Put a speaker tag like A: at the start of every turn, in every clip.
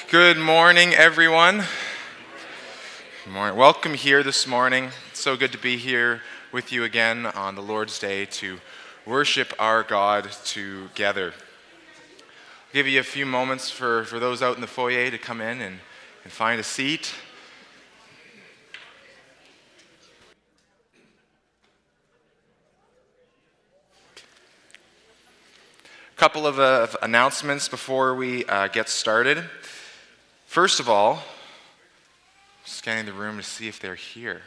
A: Good morning, everyone. Good morning. Welcome here this morning. It's so good to be here with you again on the Lord's Day to worship our God together. I'll give you a few moments for those out in the foyer to come in and find a seat. A couple of announcements before we get started. First of all, scanning the room to see if they're here.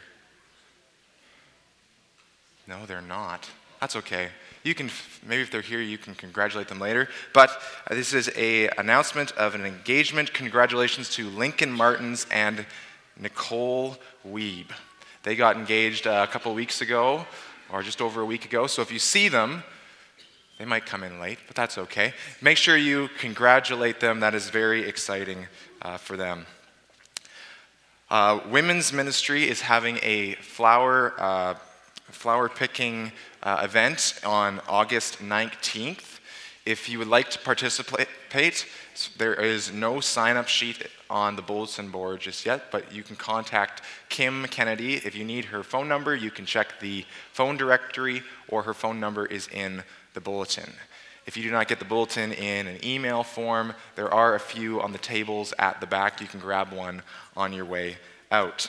A: No, they're not. That's okay. You can, maybe if they're here, you can congratulate them later. But this is an announcement of an engagement. Congratulations to Lincoln Martins and Nicole Weeb. They got engaged a couple weeks ago, or just over a week ago. So if you see them, they might come in late, but that's okay. Make sure you congratulate them. That is very exciting for them. Women's ministry is having a flower picking event on August 19th. If you would like to participate, there is no sign-up sheet on the bulletin board just yet, but you can contact Kim Kennedy. If you need her phone number, you can check the phone directory, or her phone number is in the bulletin. If you do not get the bulletin in an email form, there are a few on the tables at the back. You can grab one on your way out.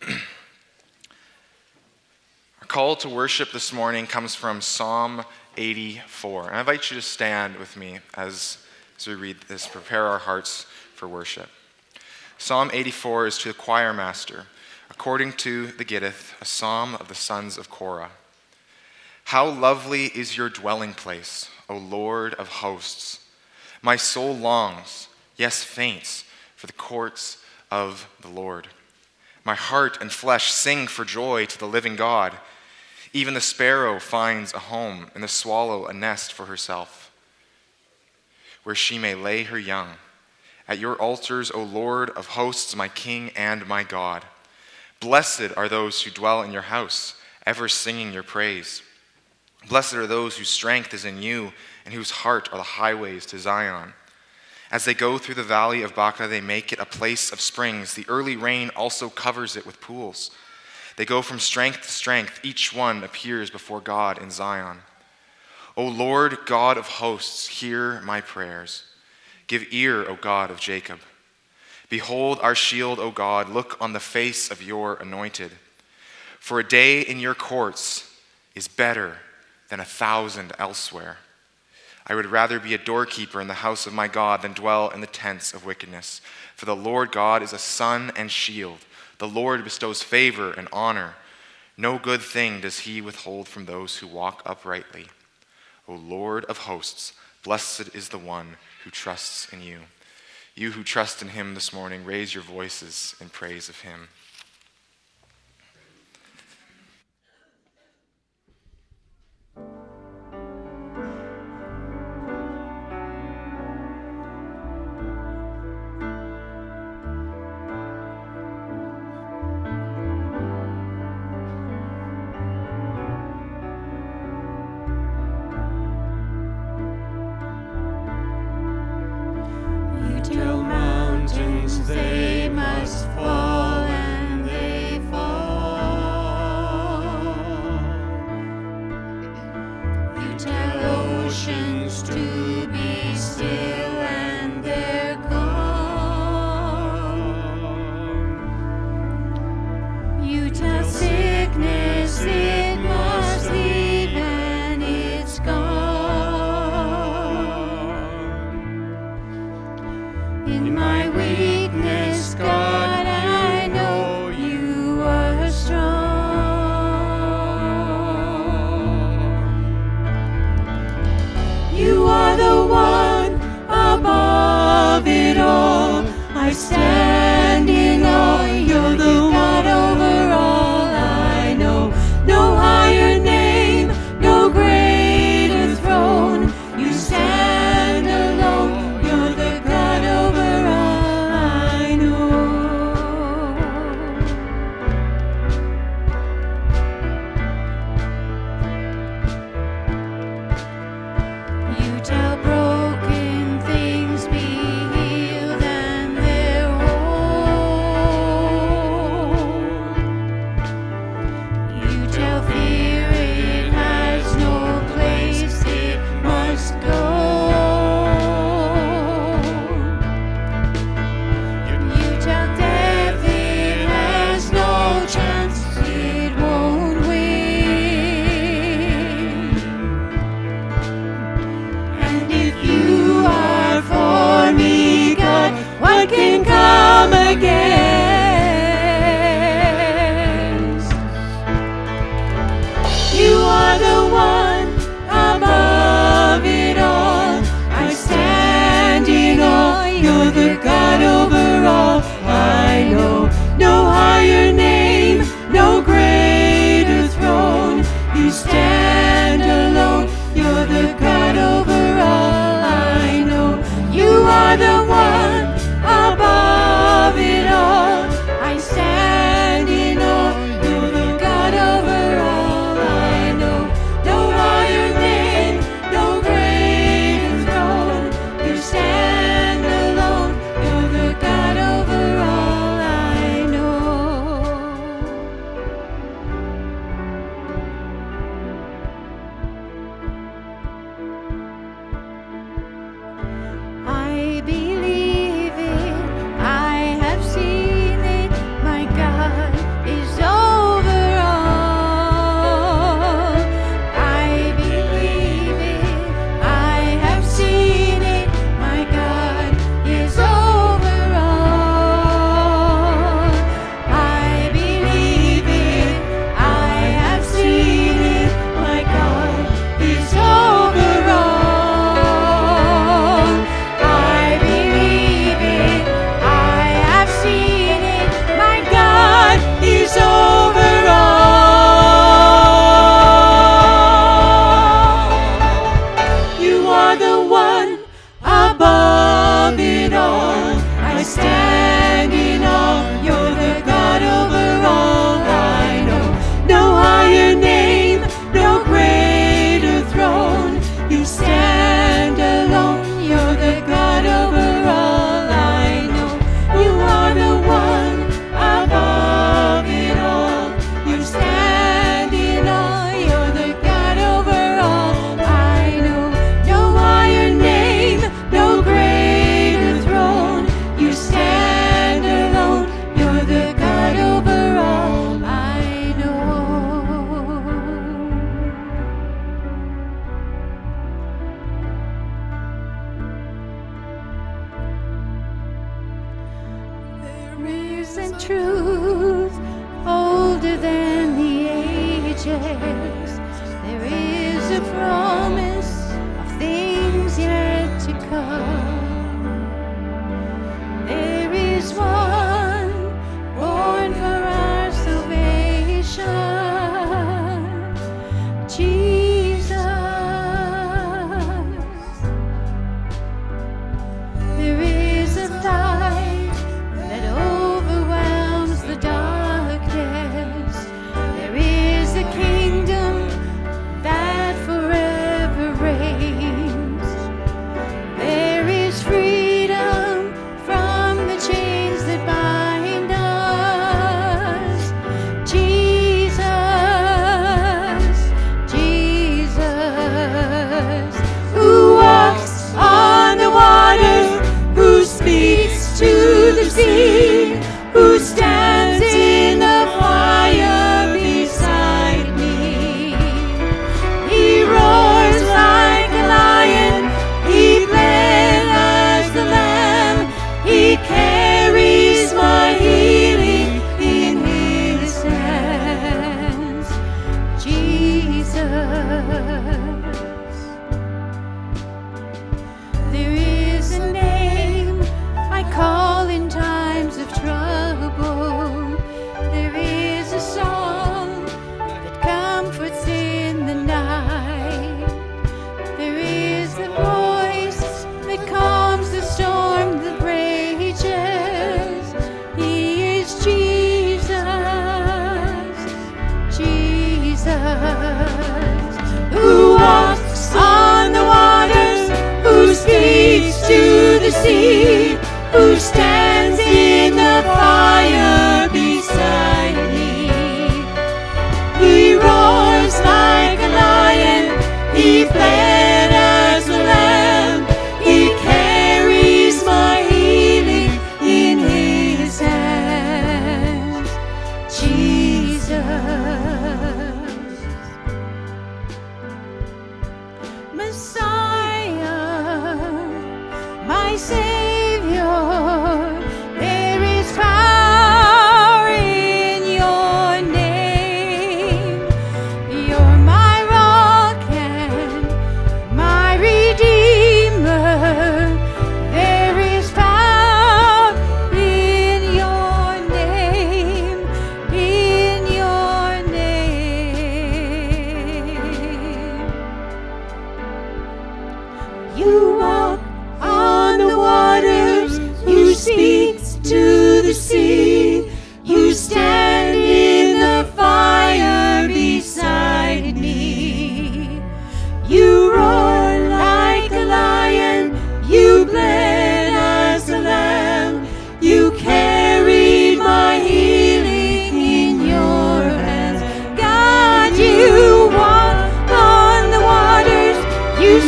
A: Our call to worship this morning comes from Psalm 84. And I invite you to stand with me as we read this, prepare our hearts for worship. Psalm 84 is to the choir master, according to the Gittith, a psalm of the sons of Korah. How lovely is your dwelling place, O Lord of hosts. My soul longs, yes, faints, for the courts of the Lord. My heart and flesh sing for joy to the living God. Even the sparrow finds a home, and the swallow a nest for herself, where she may lay her young. At your altars, O Lord of hosts, my King and my God. Blessed are those who dwell in your house, ever singing your praise. Blessed are those whose strength is in you, and whose heart are the highways to Zion. As they go through the valley of Baca, they make it a place of springs. The early rain also covers it with pools. They go from strength to strength. Each one appears before God in Zion. O Lord, God of hosts, hear my prayers. Give ear, O God of Jacob. Behold our shield, O God. Look on the face of your anointed. For a day in your courts is better than 1,000 elsewhere. I would rather be a doorkeeper in the house of my God than dwell in the tents of wickedness. For the Lord God is a sun and shield. The Lord bestows favor and honor. No good thing does he withhold from those who walk uprightly. O Lord of hosts, blessed is the one who trusts in you. You who trust in him this morning, raise your voices in praise of him.
B: They must fall, and they fall. You tell oceans to be still, and they're calm. You tell sickness it must leave, and it's gone. In my weakness, God, I know you are strong. You are the one above it all. I stand in awe. You're the God over all. I know no higher name, no greater throne. You stand alone. You're the God over all. I know. You tell broken things be healed, and there God over all I know. No higher name, no greater throne. You stand alone, you're the God over all I know. You are the one above it all. I stand in awe, you're the God over all I know. No higher name, no greater throne. You stand alone, you're the God over all I know. I believe it, I have seen it, my God is over all. I believe it, I have seen it, my God is over all. I believe it, I have seen it, my God is over all. I believe it, I have seen it, my God is over all. You are the one above it all. I stand in awe, you're the God over all I know. No higher name, no greater throne. You stand alone, you're the God over all I know. You are the one above it all. You stand in awe, you're the God over all I know. No higher name, no greater throne. You stand alone, you're the God over all I know. There is a truth older than the ages. There is a promise of things yet to come. There is one born for our salvation, Jesus. There is a light that overwhelms the darkness. There is a kingdom that forever reigns. There is freedom from the chains that bind us. Jesus, Jesus, who walks on the waters, who speaks to the sea, who stands in the fire beside me. He roars like a lion, he bled as the lamb, he carries my healing in his hands. Jesus. There is a name I call in times of trouble. There is a song that comforts in the night. There is the voice that calms the storm that rages. He is Jesus, Jesus, who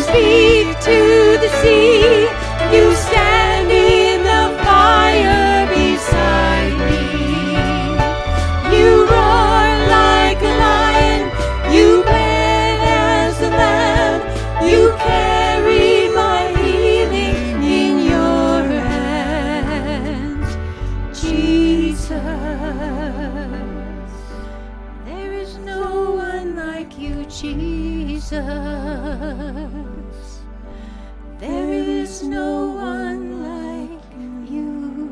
B: speak to the sea. You stand in the fire beside me. You roar like a lion. You bled as the lamb. You carry my healing in your hands, Jesus. There is no one like you, Jesus. There is no one like you.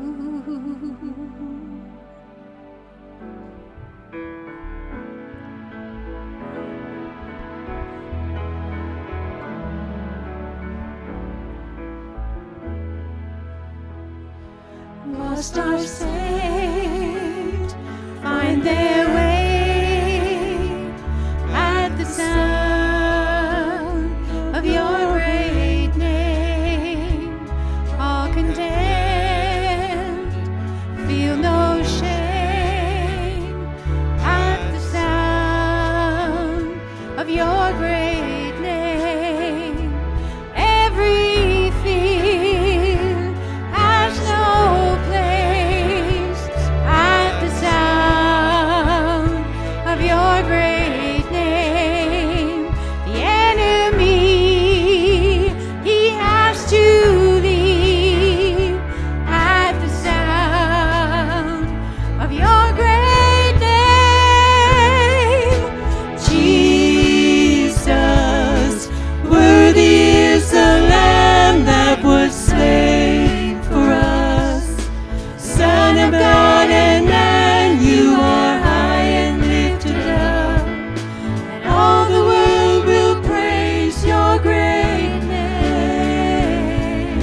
B: Lost are saved, find their way at the sound of your great name. All condemned, feel no shame at the sound of your great name. Every fear has no place at the sound of your great name. The enemy, he has to leave at the sound of your great name. Jesus, worthy is the Lamb that was slain for us. Son of God and man, you are high and lifted up, and all the world will praise your great name.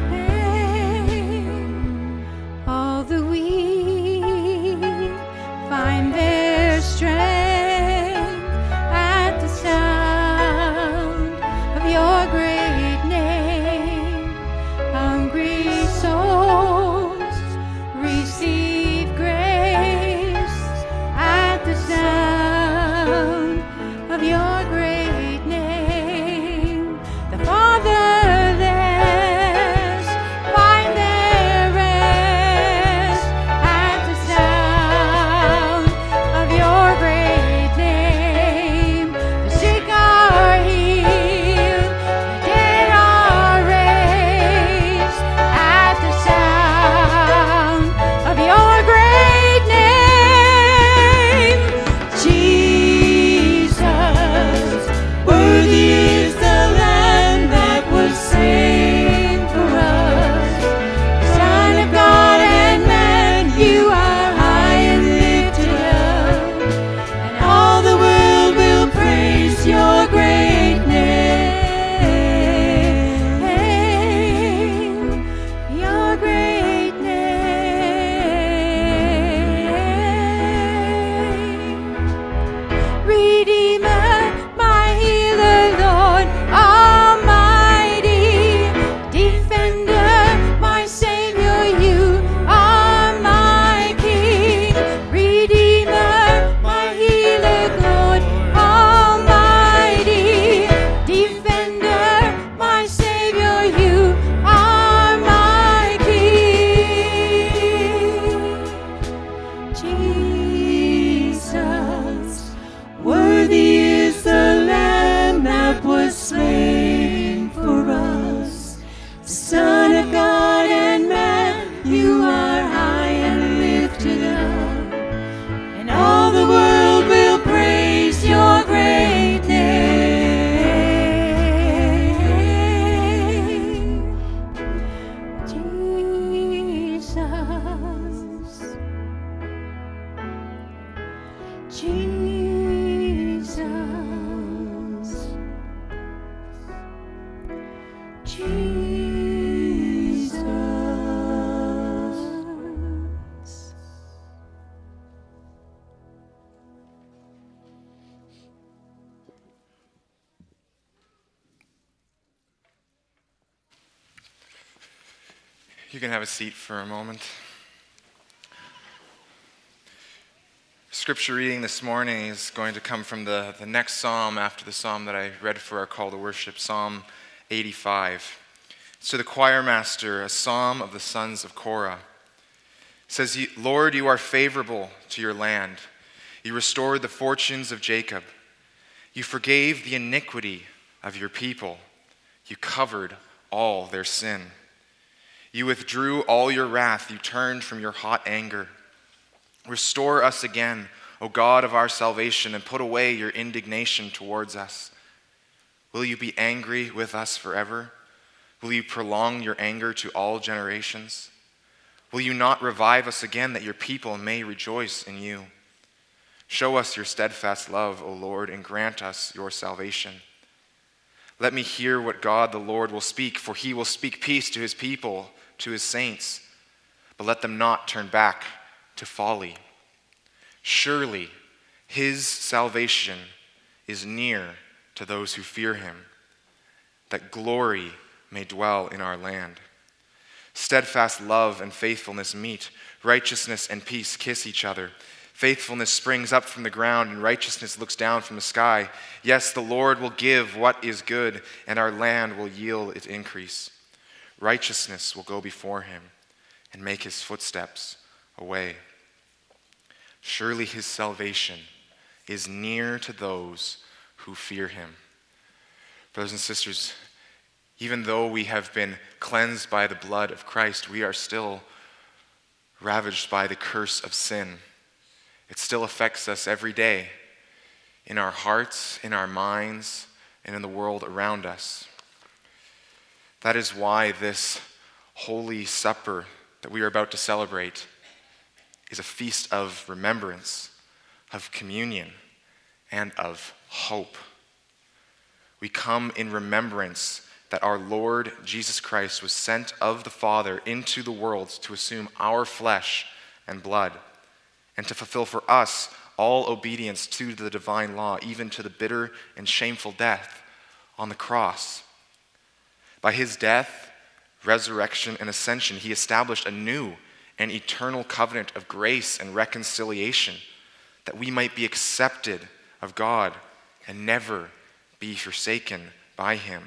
B: All the weak find their strength at the sound of your great name. Hungry souls receive grace at the sound of your great name. The fatherless find their rest at the sound of your great name. The sick are healed, the dead are raised at the sound of your great name. Jesus, worthy is the Lamb that was slain for us. Son of God and man, you are high and lifted up, and all the world will praise your great name. Your great name. Redeemer, my healer, Lord Almighty. Defender, my Savior, you are my King. Redeemer, my healer, Lord Almighty. Defender, my Savior, you are my King. Jesus, worthy is the Lamb that was slain for us. Son of God and man, you are high and lifted up, and all the world will praise your great name. Jesus, Jesus, Jesus.
A: You can have a seat for a moment. Scripture reading this morning is going to come from the next psalm after the psalm that I read for our call to worship, Psalm 85. It's to the choir master, a psalm of the sons of Korah. It says, Lord, you are favorable to your land. You restored the fortunes of Jacob. You forgave the iniquity of your people. You covered all their sin. You withdrew all your wrath. You turned from your hot anger. Restore us again, O God of our salvation, and put away your indignation towards us. Will you be angry with us forever? Will you prolong your anger to all generations? Will you not revive us again, that your people may rejoice in you? Show us your steadfast love, O Lord, and grant us your salvation. Let me hear what God the Lord will speak, for he will speak peace to his people, to his saints. But let them not turn back to folly. Surely his salvation is near to those who fear him, that glory may dwell in our land. Steadfast love and faithfulness meet. Righteousness and peace kiss each other. Faithfulness springs up from the ground, and righteousness looks down from the sky. Yes, the Lord will give what is good, and our land will yield its increase. Righteousness will go before him and make his footsteps a way. Surely his salvation is near to those who fear him. Brothers and sisters, even though we have been cleansed by the blood of Christ, we are still ravaged by the curse of sin. It still affects us every day in our hearts, in our minds, and in the world around us. That is why this Holy Supper that we are about to celebrate is a feast of remembrance, of communion, and of hope. We come in remembrance that our Lord Jesus Christ was sent of the Father into the world to assume our flesh and blood, and to fulfill for us all obedience to the divine law, even to the bitter and shameful death on the cross. By his death, resurrection, and ascension, he established a new and eternal covenant of grace and reconciliation, that we might be accepted of God and never be forsaken by him.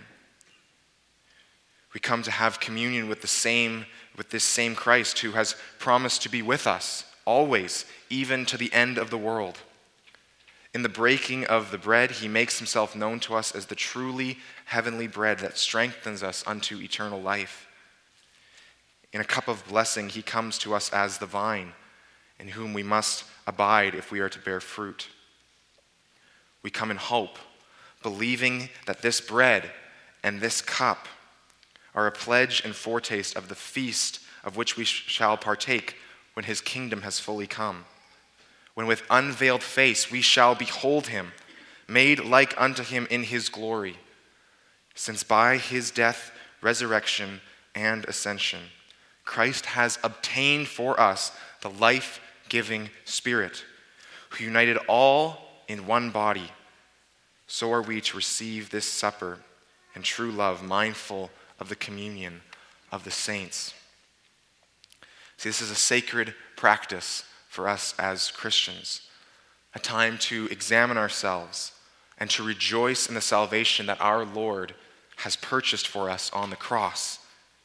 A: We come to have communion with this same Christ who has promised to be with us always, even to the end of the world. In the breaking of the bread, he makes himself known to us as the truly heavenly bread that strengthens us unto eternal life. In a cup of blessing, he comes to us as the vine, in whom we must abide if we are to bear fruit. We come in hope, believing that this bread and this cup are a pledge and foretaste of the feast of which we shall partake when his kingdom has fully come, when with unveiled face we shall behold him, made like unto him in his glory, since by his death, resurrection, and ascension, Christ has obtained for us the life-giving Spirit, who united all in one body. So are we to receive this supper in true love, mindful of the communion of the saints. See, this is a sacred practice for us as Christians, a time to examine ourselves and to rejoice in the salvation that our Lord has purchased for us on the cross.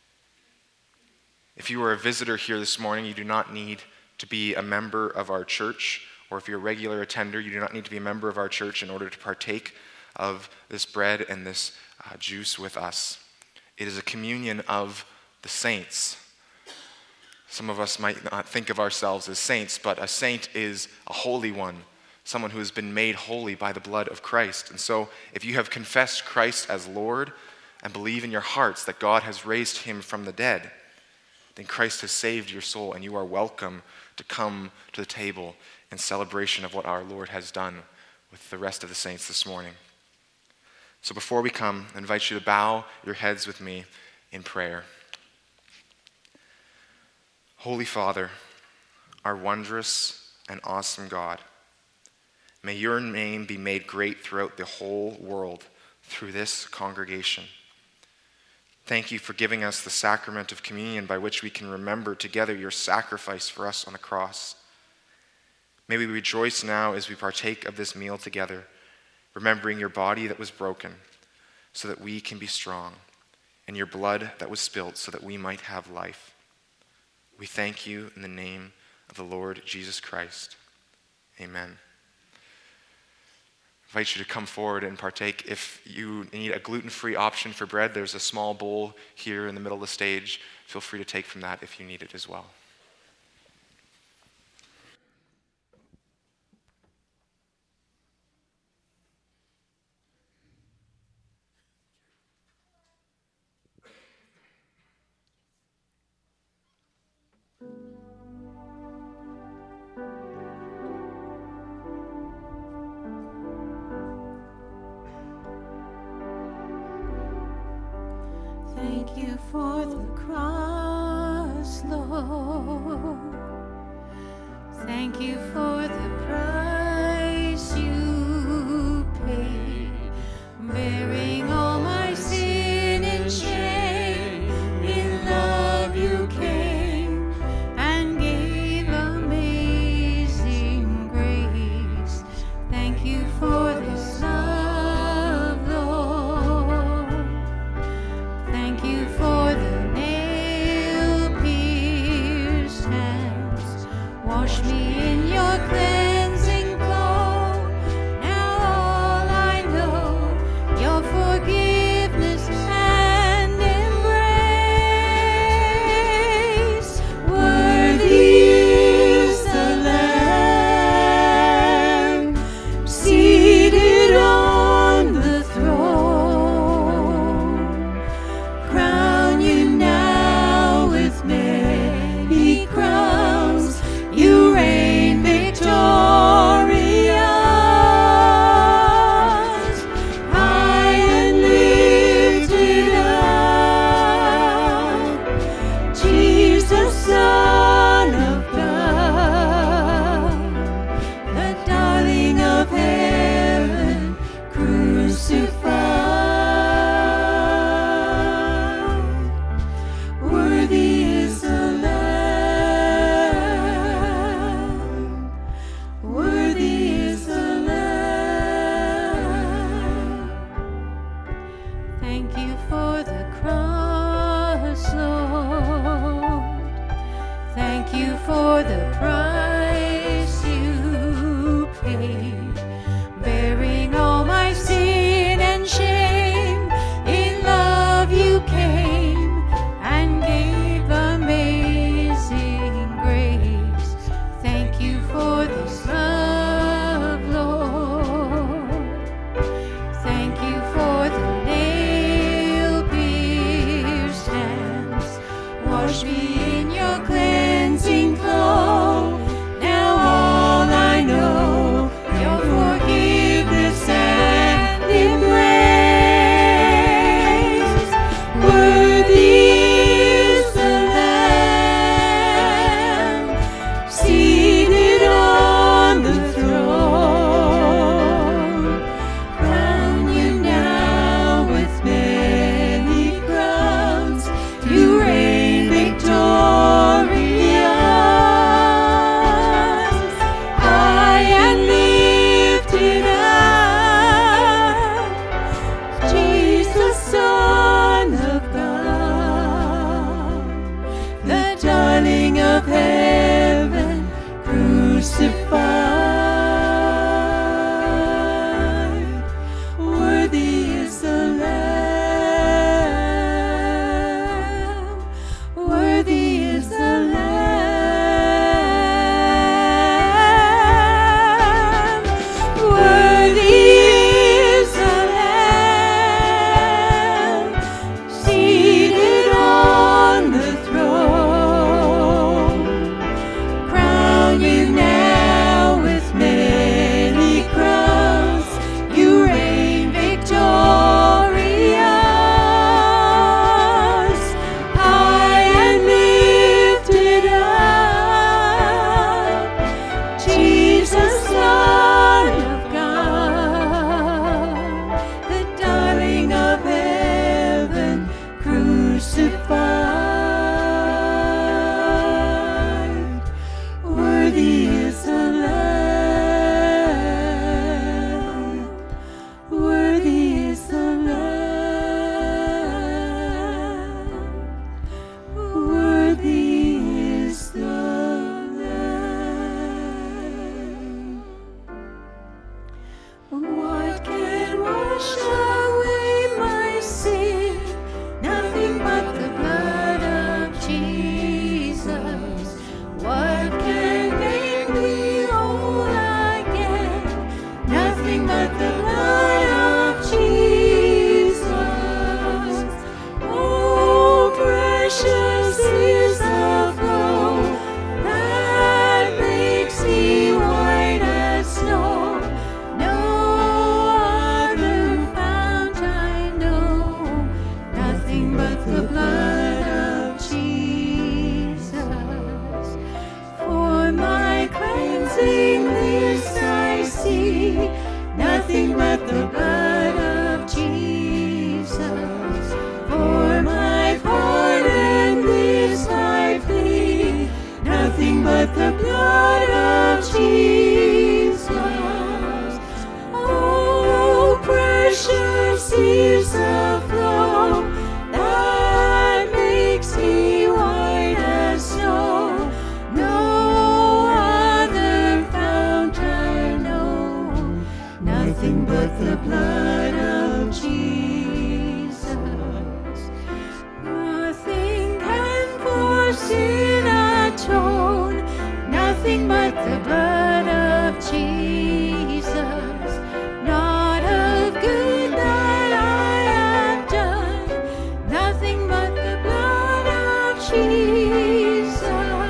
A: If you are a visitor here this morning, you do not need to be a member of our church, or if you're a regular attender, you do not need to be a member of our church in order to partake of this bread and this juice with us. It is a communion of the saints. Some of us might not think of ourselves as saints, but a saint is a holy one, someone who has been made holy by the blood of Christ. And so if you have confessed Christ as Lord and believe in your hearts that God has raised him from the dead, then Christ has saved your soul, and you are welcome to come to the table in celebration of what our Lord has done with the rest of the saints this morning. So before we come, I invite you to bow your heads with me in prayer. Holy Father, our wondrous and awesome God, may your name be made great throughout the whole world through this congregation. Thank you for giving us the sacrament of communion by which we can remember together your sacrifice for us on the cross. May we rejoice now as we partake of this meal together, remembering your body that was broken, so that we can be strong, and your blood that was spilled so that we might have life. We thank you in the name of the Lord Jesus Christ. Amen. I invite you to come forward and partake. If you need a gluten-free option for bread, there's a small bowl here in the middle of the stage. Feel free to take from that if you need it as well.
B: Thank you for the cross, Lord. Thank you for the price you paid, bearing all my sin and shame. In love you came and gave amazing grace. Thank you for this love, Lord. Thank you for the nail-pierced hands. Wash me in your cleansing. nothing but the blood of Jesus. Nothing can for sin atone, nothing but the blood of Jesus. Not of good that I have done, nothing but the blood of Jesus.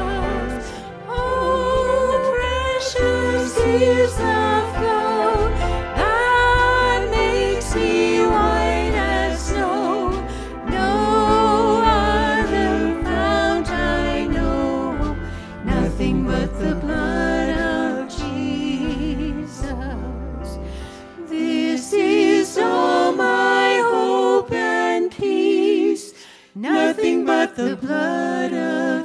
B: Oh, precious is the flow that makes me white as snow. No other fount I know, nothing but the blood of Jesus. This is all my hope and peace, nothing but the blood of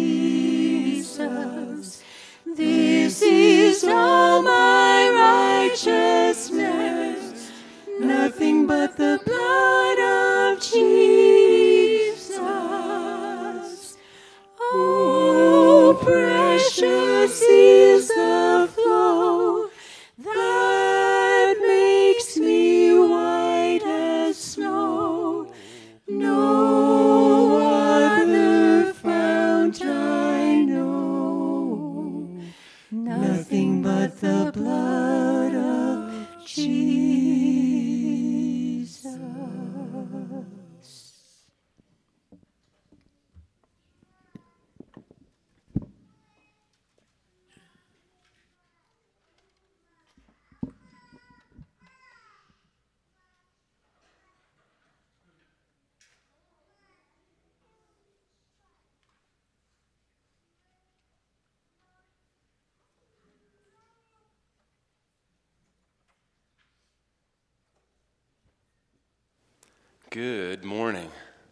B: Jesus. This is all my righteousness, nothing but the blood of Jesus. Oh, precious is the flow that makes me white as snow. No other fount I know, nothing but the blood of Jesus.
C: Good morning.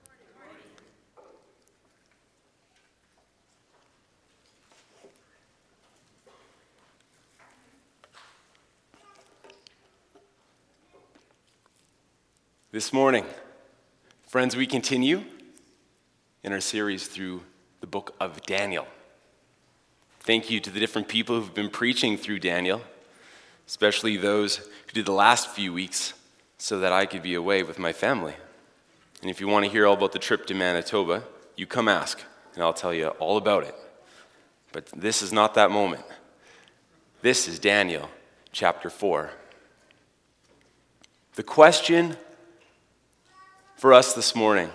C: This morning, friends, we continue in our series through the book of Daniel. Thank you to the different people who've been preaching through Daniel, especially those who did the last few weeks so that I could be away with my family. And if you want to hear all about the trip to Manitoba, you come ask, and I'll tell you all about it. But this is not that moment. This is Daniel chapter 4. The question for us this morning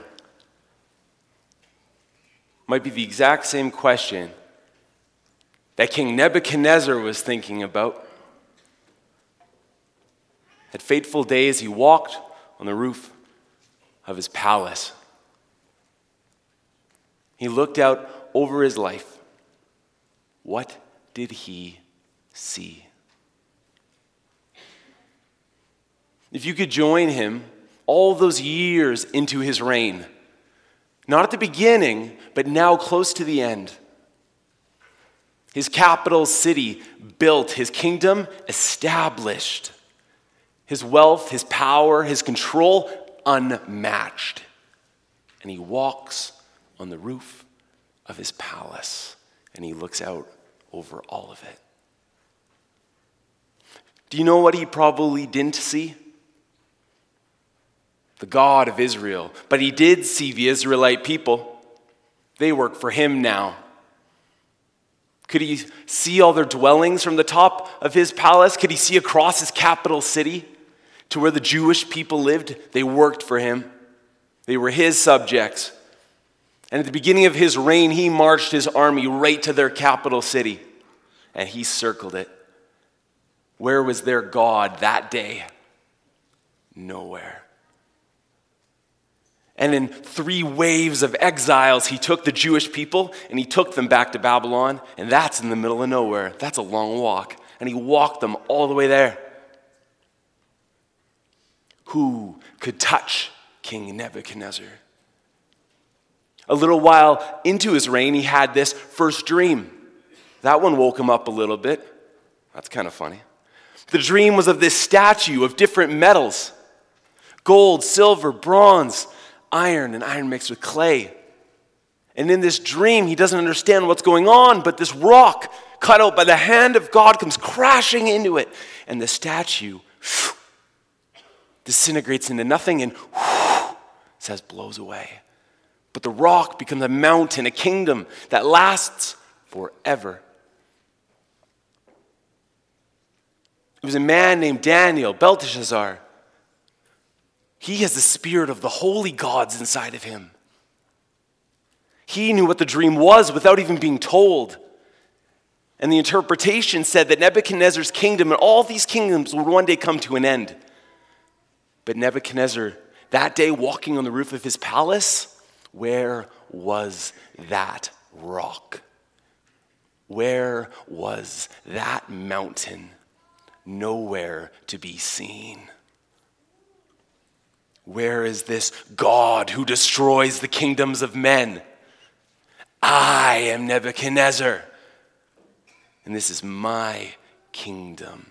C: might be the exact same question that King Nebuchadnezzar was thinking about. At fateful days, he walked on the roof of his palace. He looked out over his life. What did he see? If you could join him all those years into his reign, not at the beginning, but now close to the end. His capital city built, his kingdom established, his wealth, his power, his control unmatched. And he walks on the roof of his palace, and he looks out over all of it. Do you know what he probably didn't see? The God of Israel. But he did see the Israelite people. They work for him now. Could he see all their dwellings from the top of his palace? Could he see across his capital city to where the Jewish people lived? They worked for him. They were his subjects. And at the beginning of his reign, he marched his army right to their capital city, and he circled it. Where was their God that day? Nowhere. And in 3 waves of exiles, he took the Jewish people and he took them back to Babylon, and that's in the middle of nowhere. That's a long walk. And he walked them all the way there. Who could touch King Nebuchadnezzar? A little while into his reign, he had this first dream. That one woke him up a little bit. That's kind of funny. The dream was of this statue of different metals: gold, silver, bronze, iron, and iron mixed with clay. And in this dream, he doesn't understand what's going on, but this rock cut out by the hand of God comes crashing into it, and the statue disintegrates into nothing and says blows away. But the rock becomes a mountain, a kingdom that lasts forever. It was a man named Daniel, Belteshazzar. He has the spirit of the holy gods inside of him. He knew what the dream was without even being told. And the interpretation said that Nebuchadnezzar's kingdom and all these kingdoms would one day come to an end. But Nebuchadnezzar, that day walking on the roof of his palace, where was that rock? Where was that mountain? Nowhere to be seen. Where is this God who destroys the kingdoms of men? I am Nebuchadnezzar, and this is my kingdom.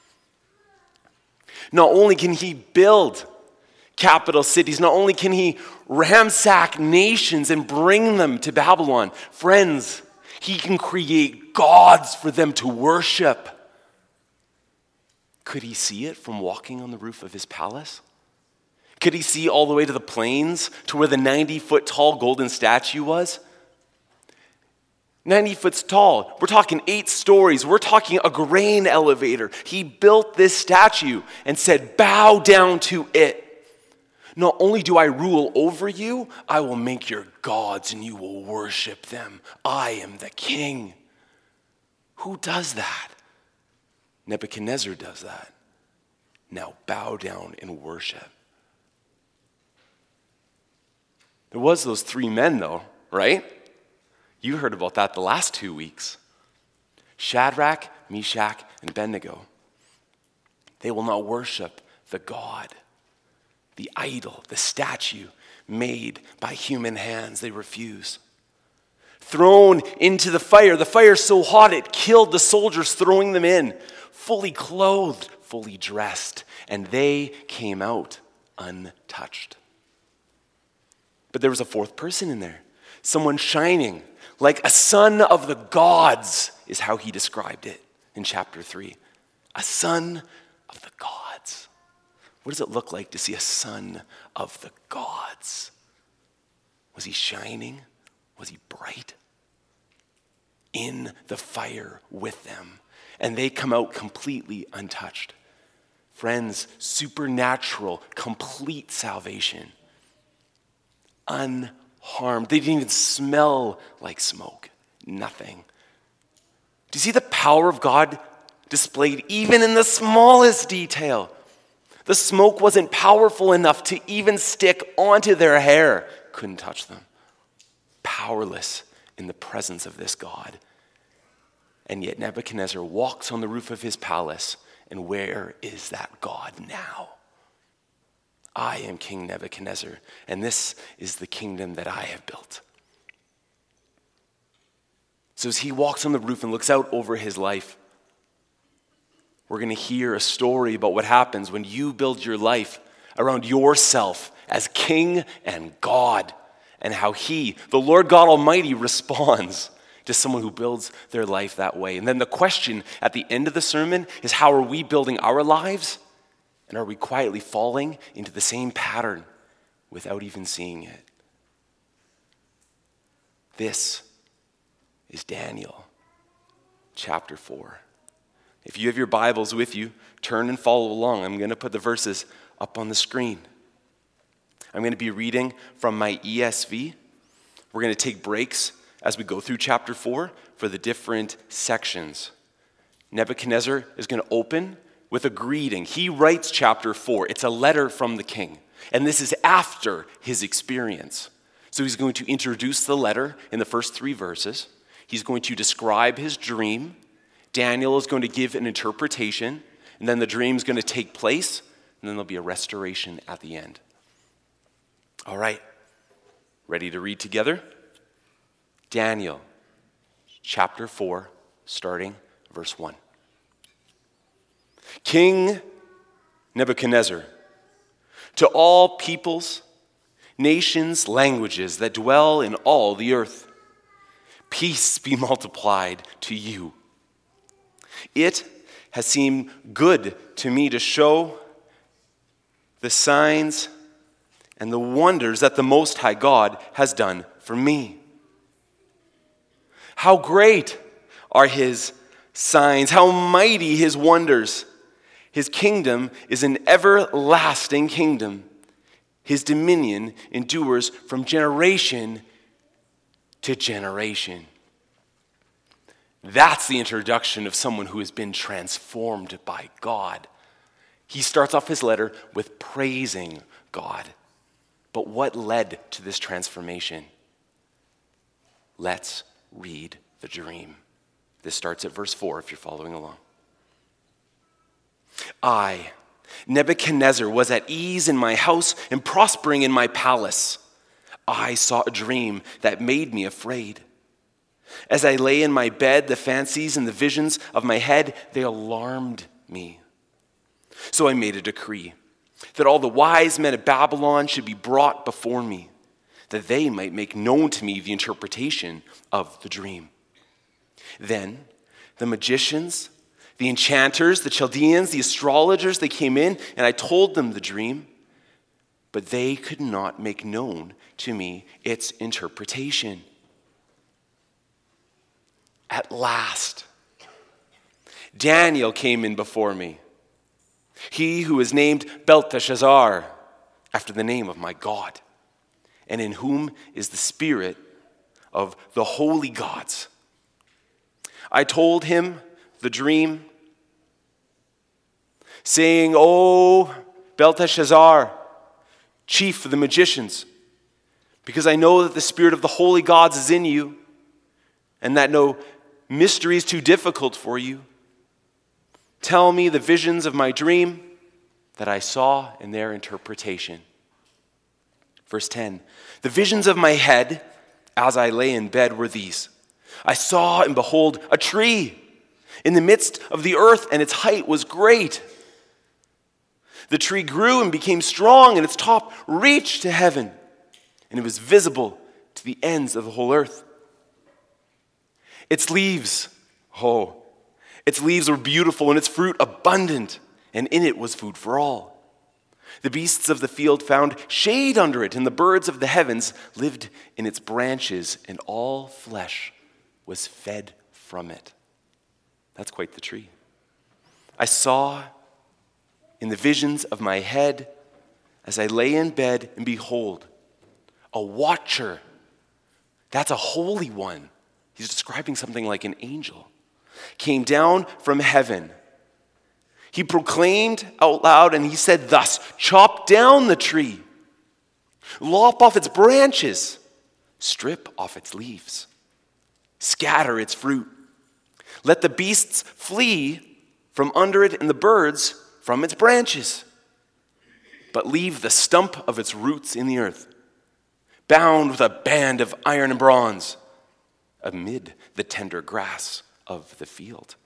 C: Not only can he build capital cities, not only can he ransack nations and bring them to Babylon, friends, he can create gods for them to worship. Could he see it from walking on the roof of his palace? Could he see all the way to the plains, to where the 90-foot tall golden statue was? 90 foot tall. We're talking 8 stories. We're talking a grain elevator. He built this statue and said, bow down to it. Not only do I rule over you, I will make your gods and you will worship them. I am the king. Who does that? Nebuchadnezzar does that. Now bow down and worship. There was those 3 men though, right? You heard about that the last 2 weeks. Shadrach, Meshach, and Abednego. They will not worship the God, the idol, the statue made by human hands. They refuse. Thrown into the fire so hot it killed the soldiers throwing them in, fully clothed, fully dressed, and they came out untouched. But there was a 4th person in there, someone shining like a son of the gods, is how he described it in chapter 3. A son of the gods. What does it look like to see a son of the gods? Was he shining? Was he bright? In the fire with them. And they come out completely untouched. Friends, supernatural, complete salvation. Unharmed. They didn't even smell like smoke. Nothing. Do you see the power of God displayed even in the smallest detail? The smoke wasn't powerful enough to even stick onto their hair. Couldn't touch them. Powerless in the presence of this God. And yet Nebuchadnezzar walks on the roof of his palace, and where is that God now? I am King Nebuchadnezzar, and this is the kingdom that I have built. So as he walks on the roof and looks out over his life, we're going to hear a story about what happens when you build your life around yourself as king and God, and how he, the Lord God Almighty, responds to someone who builds their life that way. And then the question at the end of the sermon is, how are we building our lives? And are we quietly falling into the same pattern without even seeing it? This is Daniel chapter 4. If you have your Bibles with you, turn and follow along. I'm going to put the verses up on the screen. I'm going to be reading from my ESV. We're going to take breaks as we go through chapter 4 for the different sections. Nebuchadnezzar is going to open with a greeting. He writes chapter 4. It's a letter from the king. And this is after his experience. So he's going to introduce the letter in the first 3 verses. He's going to describe his dream. Daniel is going to give an interpretation. And then the dream is going to take place. And then there'll be a restoration at the end. All right. Ready to read together? Daniel chapter 4, starting verse 1. King Nebuchadnezzar, to all peoples, nations, languages that dwell in all the earth, peace be multiplied to you. It has seemed good to me to show the signs and the wonders that the Most High God has done for me. How great are his signs, how mighty his wonders. His kingdom is an everlasting kingdom. His dominion endures from generation to generation. That's the introduction of someone who has been transformed by God. He starts off his letter with praising God. But what led to this transformation? Let's read the dream. This starts at verse 4 if you're following along. I, Nebuchadnezzar, was at ease in my house and prospering in my palace. I saw a dream that made me afraid. As I lay in my bed, the fancies and the visions of my head, they alarmed me. So I made a decree that all the wise men of Babylon should be brought before me, that they might make known to me the interpretation of the dream. Then the magicians, the enchanters, the Chaldeans, the astrologers, they came in, and I told them the dream, but they could not make known to me its interpretation. At last, Daniel came in before me, he who is named Belteshazzar, after the name of my God, and in whom is the spirit of the holy gods. I told him the dream, saying, O Belteshazzar, chief of the magicians, because I know that the spirit of the holy gods is in you, and that no mystery is too difficult for you. Tell me the visions of my dream that I saw in their interpretation. Verse 10, the visions of my head as I lay in bed were these. I saw and behold a tree in the midst of the earth, and its height was great. The tree grew and became strong, and its top reached to heaven, and it was visible to the ends of the whole earth. Its leaves were beautiful, and its fruit abundant, and in it was food for all. The beasts of the field found shade under it, and the birds of the heavens lived in its branches, and all flesh was fed from it. That's quite the tree. I saw in the visions of my head as I lay in bed, and behold, a watcher. That's a holy one. He's describing something like an angel. Came down from heaven. He proclaimed out loud, and he said thus, chop down the tree, lop off its branches, strip off its leaves, scatter its fruit. Let the beasts flee from under it and the birds from its branches, but leave the stump of its roots in the earth, bound with a band of iron and bronze, amid the tender grass of the field.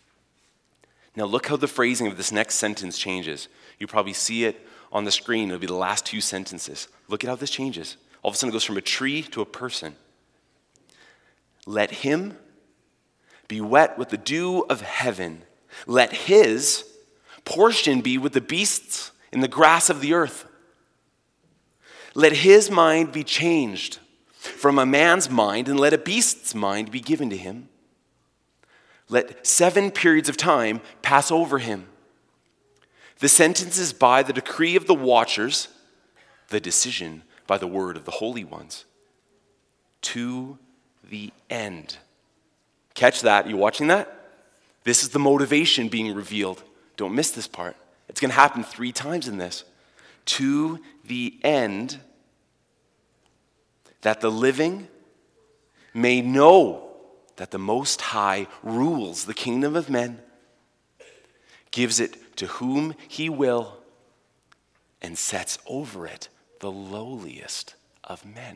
C: Now look how the phrasing of this next sentence changes. You probably see it on the screen. It'll be the last two sentences. Look at how this changes. All of a sudden it goes from a tree to a person. Let him be wet with the dew of heaven. Let his portion be with the beasts in the grass of the earth. Let his mind be changed from a man's mind, and let a beast's mind be given to him. Let 7 periods of time pass over him. The sentence is by the decree of the watchers, the decision by the word of the holy ones. To the end. Catch that? You watching that? This is the motivation being revealed. Don't miss this part. It's going to happen 3 times in this. To the end, that the living may know that the Most High rules the kingdom of men, gives it to whom he will, and sets over it the lowliest of men.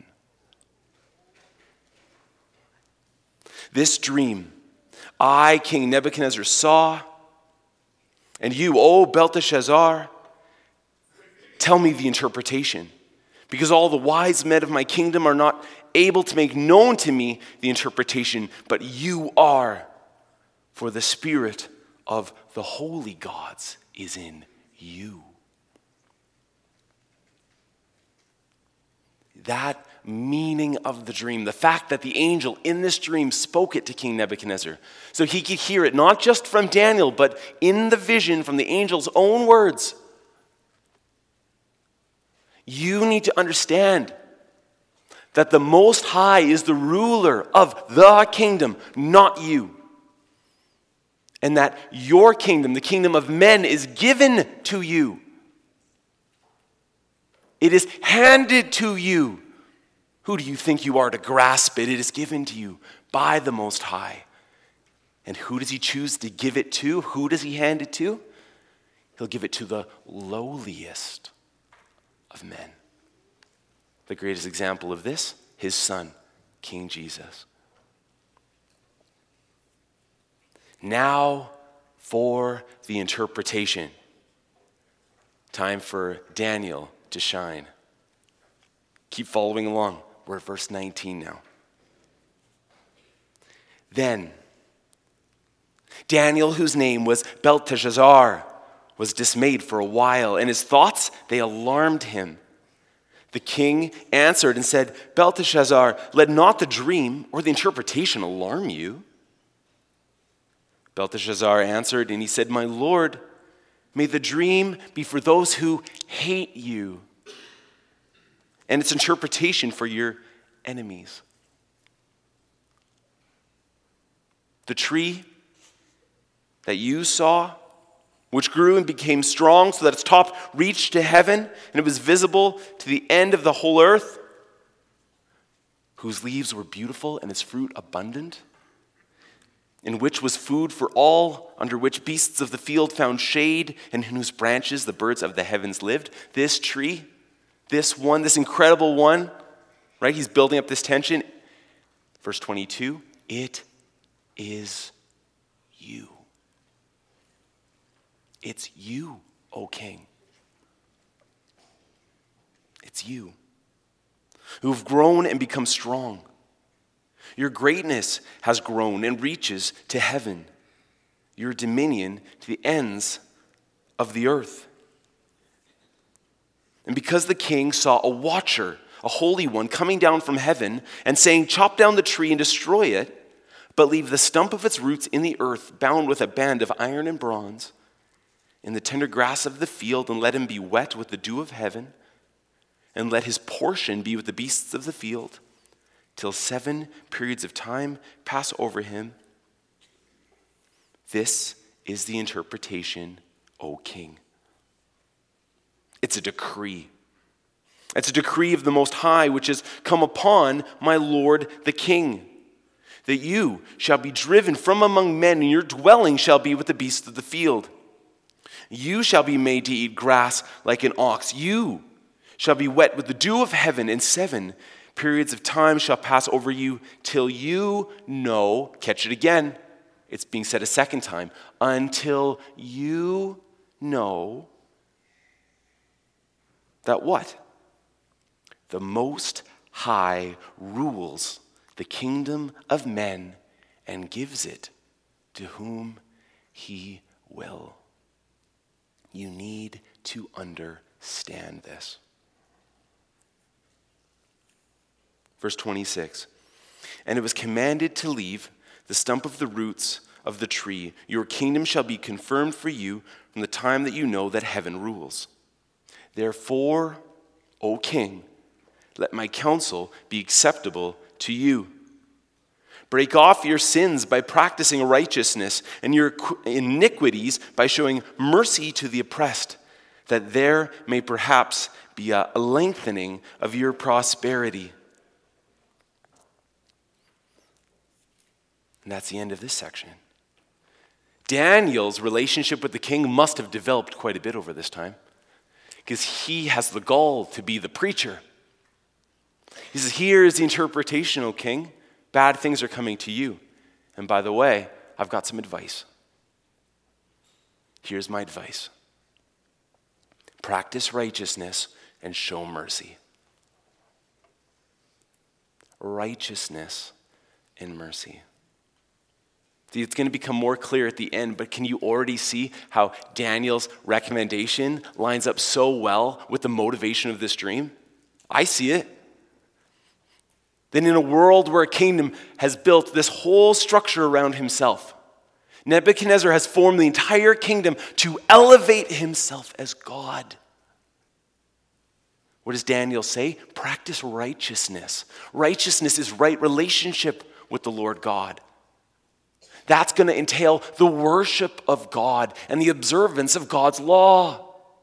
C: This dream I, King Nebuchadnezzar, saw, and you, O Belteshazzar, tell me the interpretation, because all the wise men of my kingdom are not able to make known to me the interpretation, but you are, for the spirit of the holy gods is in you. that meaning of the dream, the fact that the angel in this dream spoke it to King Nebuchadnezzar, so he could hear it not just from Daniel, but in the vision from the angel's own words. You need to understand that the Most High is the ruler of the kingdom, not you. And that your kingdom, the kingdom of men, is given to you. It is handed to you. Who do you think you are to grasp it? It is given to you by the Most High. And who does he choose to give it to? Who does he hand it to? He'll give it to the lowliest of men. The greatest example of this, his son, King Jesus. Now for the interpretation. Time for Daniel to shine. Keep following along. We're at verse 19 now. Then Daniel, whose name was Belteshazzar, was dismayed for a while, and his thoughts, they alarmed him. The king answered and said, Belteshazzar, let not the dream or the interpretation alarm you. Belteshazzar answered, and he said, my lord, may the dream be for those who hate you, and its interpretation for your enemies. The tree that you saw, which grew and became strong so that its top reached to heaven, and it was visible to the end of the whole earth, whose leaves were beautiful and its fruit abundant, in which was food for all, under which beasts of the field found shade, and in whose branches the birds of the heavens lived. This tree, this one, this incredible one, right? He's building up this tension. Verse 22, it is you. It's you, O king. It's you who've grown and become strong. Your greatness has grown and reaches to heaven, your dominion to the ends of the earth. And because the king saw a watcher, a holy one, coming down from heaven and saying, chop down the tree and destroy it, but leave the stump of its roots in the earth, bound with a band of iron and bronze, in the tender grass of the field, and let him be wet with the dew of heaven, and let his portion be with the beasts of the field, till 7 periods of time pass over him. This is the interpretation, O king. It's a decree. It's a decree of the Most High, which has come upon my Lord the King, that you shall be driven from among men, and your dwelling shall be with the beasts of the field. You shall be made to eat grass like an ox. You shall be wet with the dew of heaven, and 7 periods of time shall pass over you till you know, catch it again, it's being said a second time, until you know that what? The Most High rules the kingdom of men and gives it to whom he will. You need to understand this. Verse 26, and it was commanded to leave the stump of the roots of the tree. Your kingdom shall be confirmed for you from the time that you know that heaven rules. Therefore, O king, let my counsel be acceptable to you. Break off your sins by practicing righteousness, and your iniquities by showing mercy to the oppressed, that there may perhaps be a lengthening of your prosperity. And that's the end of this section. Daniel's relationship with the king must have developed quite a bit over this time, because he has the gall to be the preacher. He says, here is the interpretation, O king. Bad things are coming to you. And by the way, I've got some advice. Here's my advice. Practice righteousness and show mercy. Righteousness and mercy. See, it's going to become more clear at the end, but can you already see how Daniel's recommendation lines up so well with the motivation of this dream? I see it. That in a world where a kingdom has built this whole structure around himself, Nebuchadnezzar has formed the entire kingdom to elevate himself as God. What does Daniel say? Practice righteousness. Righteousness is right relationship with the Lord God. That's going to entail the worship of God and the observance of God's law.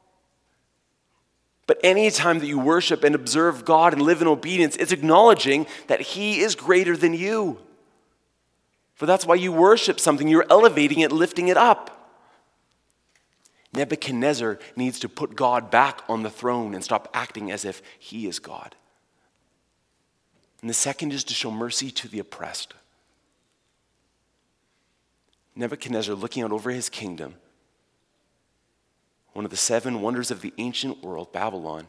C: But any time that you worship and observe God and live in obedience, it's acknowledging that He is greater than you. For that's why you worship something. You're elevating it, lifting it up. Nebuchadnezzar needs to put God back on the throne and stop acting as if he is God. And the second is to show mercy to the oppressed. Nebuchadnezzar, looking out over his kingdom, one of the 7 wonders of the ancient world, Babylon,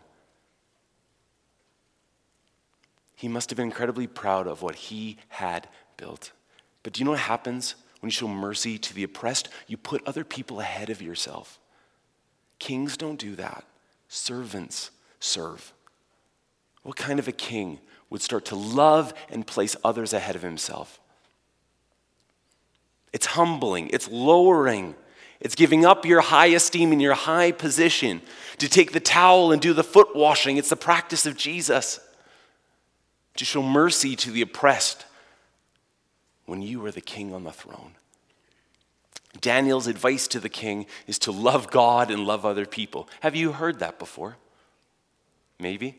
C: he must have been incredibly proud of what he had built. But do you know what happens when you show mercy to the oppressed? You put other people ahead of yourself. Kings don't do that. Servants serve. What kind of a king would start to love and place others ahead of himself? It's humbling. It's lowering. It's giving up your high esteem and your high position to take the towel and do the foot washing. It's the practice of Jesus. To show mercy to the oppressed when you are the king on the throne. Daniel's advice to the king is to love God and love other people. Have you heard that before? Maybe.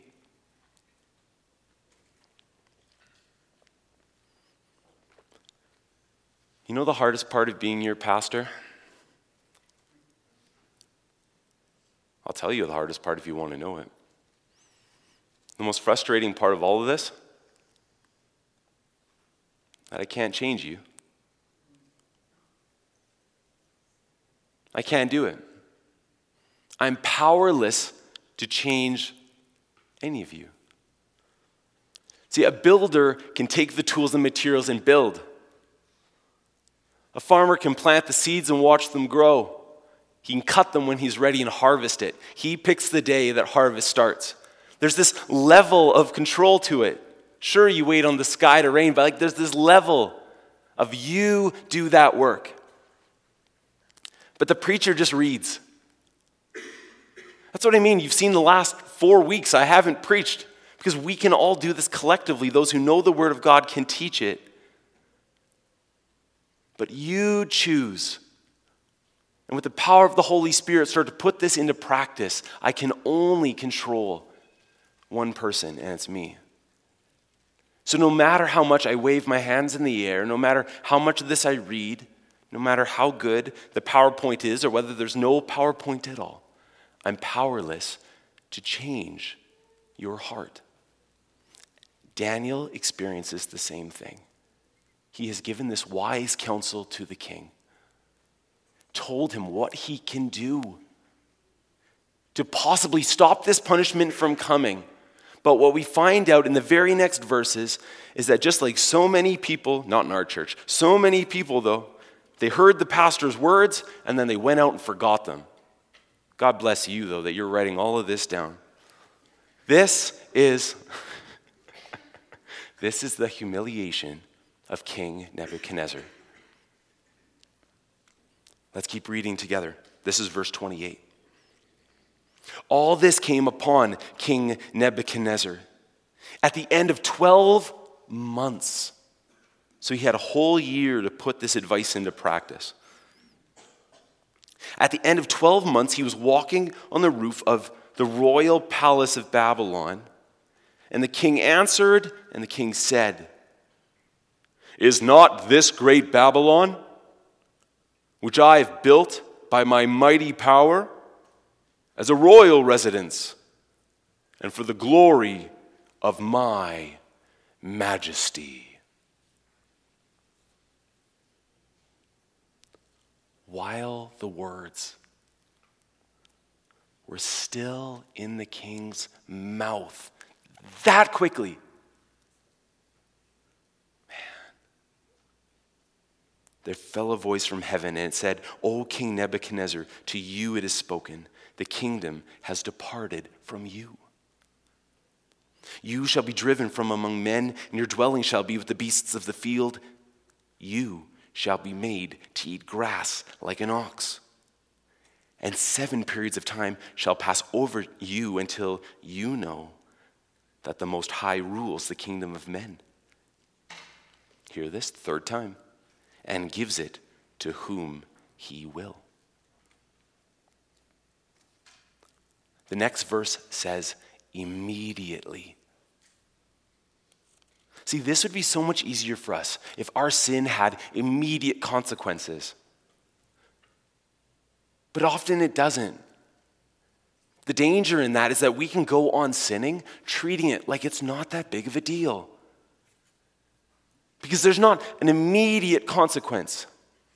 C: You know the hardest part of being your pastor? I'll tell you the hardest part if you want to know it. The most frustrating part of all of this, that I can't change you. I can't do it. I'm powerless to change any of you. See, a builder can take the tools and materials and build. A farmer can plant the seeds and watch them grow. He can cut them when he's ready and harvest it. He picks the day that harvest starts. There's this level of control to it. Sure, you wait on the sky to rain, but there's this level of you do that work. But the preacher just reads. That's what I mean. You've seen the last 4 weeks I haven't preached because we can all do this collectively. Those who know the Word of God can teach it. But you choose. And with the power of the Holy Spirit, start to put this into practice. I can only control one person, and it's me. So no matter how much I wave my hands in the air, no matter how much of this I read, no matter how good the PowerPoint is or whether there's no PowerPoint at all, I'm powerless to change your heart. Daniel experiences the same thing. He has given this wise counsel to the king, told him what he can do to possibly stop this punishment from coming. But what we find out in the very next verses is that just like so many people, not in our church, so many people though, they heard the pastor's words and then they went out and forgot them. God bless you though that you're writing all of this down. This is the humiliation of King Nebuchadnezzar. Let's keep reading together. This is verse 28. All this came upon King Nebuchadnezzar at the end of 12 months. So he had a whole year to put this advice into practice. At the end of 12 months, he was walking on the roof of the royal palace of Babylon. And the king answered, and the king said, "Is not this great Babylon, which I have built by my mighty power, as a royal residence, and for the glory of my majesty?" While the words were still in the king's mouth, that quickly, there fell a voice from heaven, and it said, "O King Nebuchadnezzar, to you it is spoken. The kingdom has departed from you." You shall be driven from among men, and your dwelling shall be with the beasts of the field. You shall be made to eat grass like an ox. And 7 periods of time shall pass over you until you know that the Most High rules the kingdom of men. Hear this, 3rd time. And gives it to whom he will. The next verse says, immediately. See, this would be so much easier for us if our sin had immediate consequences. But often it doesn't. The danger in that is that we can go on sinning, treating it like it's not that big of a deal. Because there's not an immediate consequence.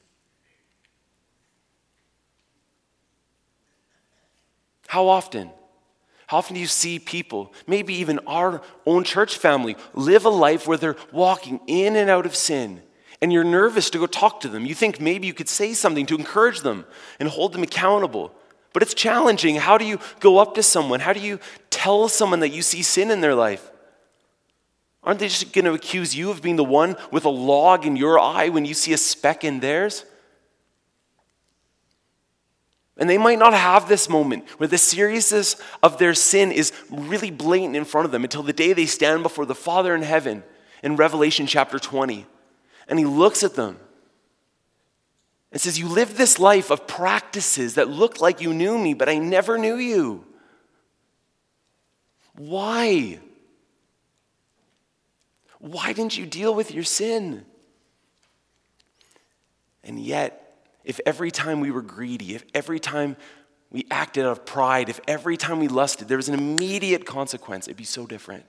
C: How often? How often do you see people, maybe even our own church family, live a life where they're walking in and out of sin, and you're nervous to go talk to them? You think maybe you could say something to encourage them and hold them accountable. But it's challenging. How do you go up to someone? How do you tell someone that you see sin in their life? Aren't they just going to accuse you of being the one with a log in your eye when you see a speck in theirs? And they might not have this moment where the seriousness of their sin is really blatant in front of them until the day they stand before the Father in heaven in Revelation chapter 20. And he looks at them and says, you lived this life of practices that looked like you knew me, but I never knew you. Why? Why didn't you deal with your sin? And yet, if every time we were greedy, if every time we acted out of pride, if every time we lusted, there was an immediate consequence, it'd be so different.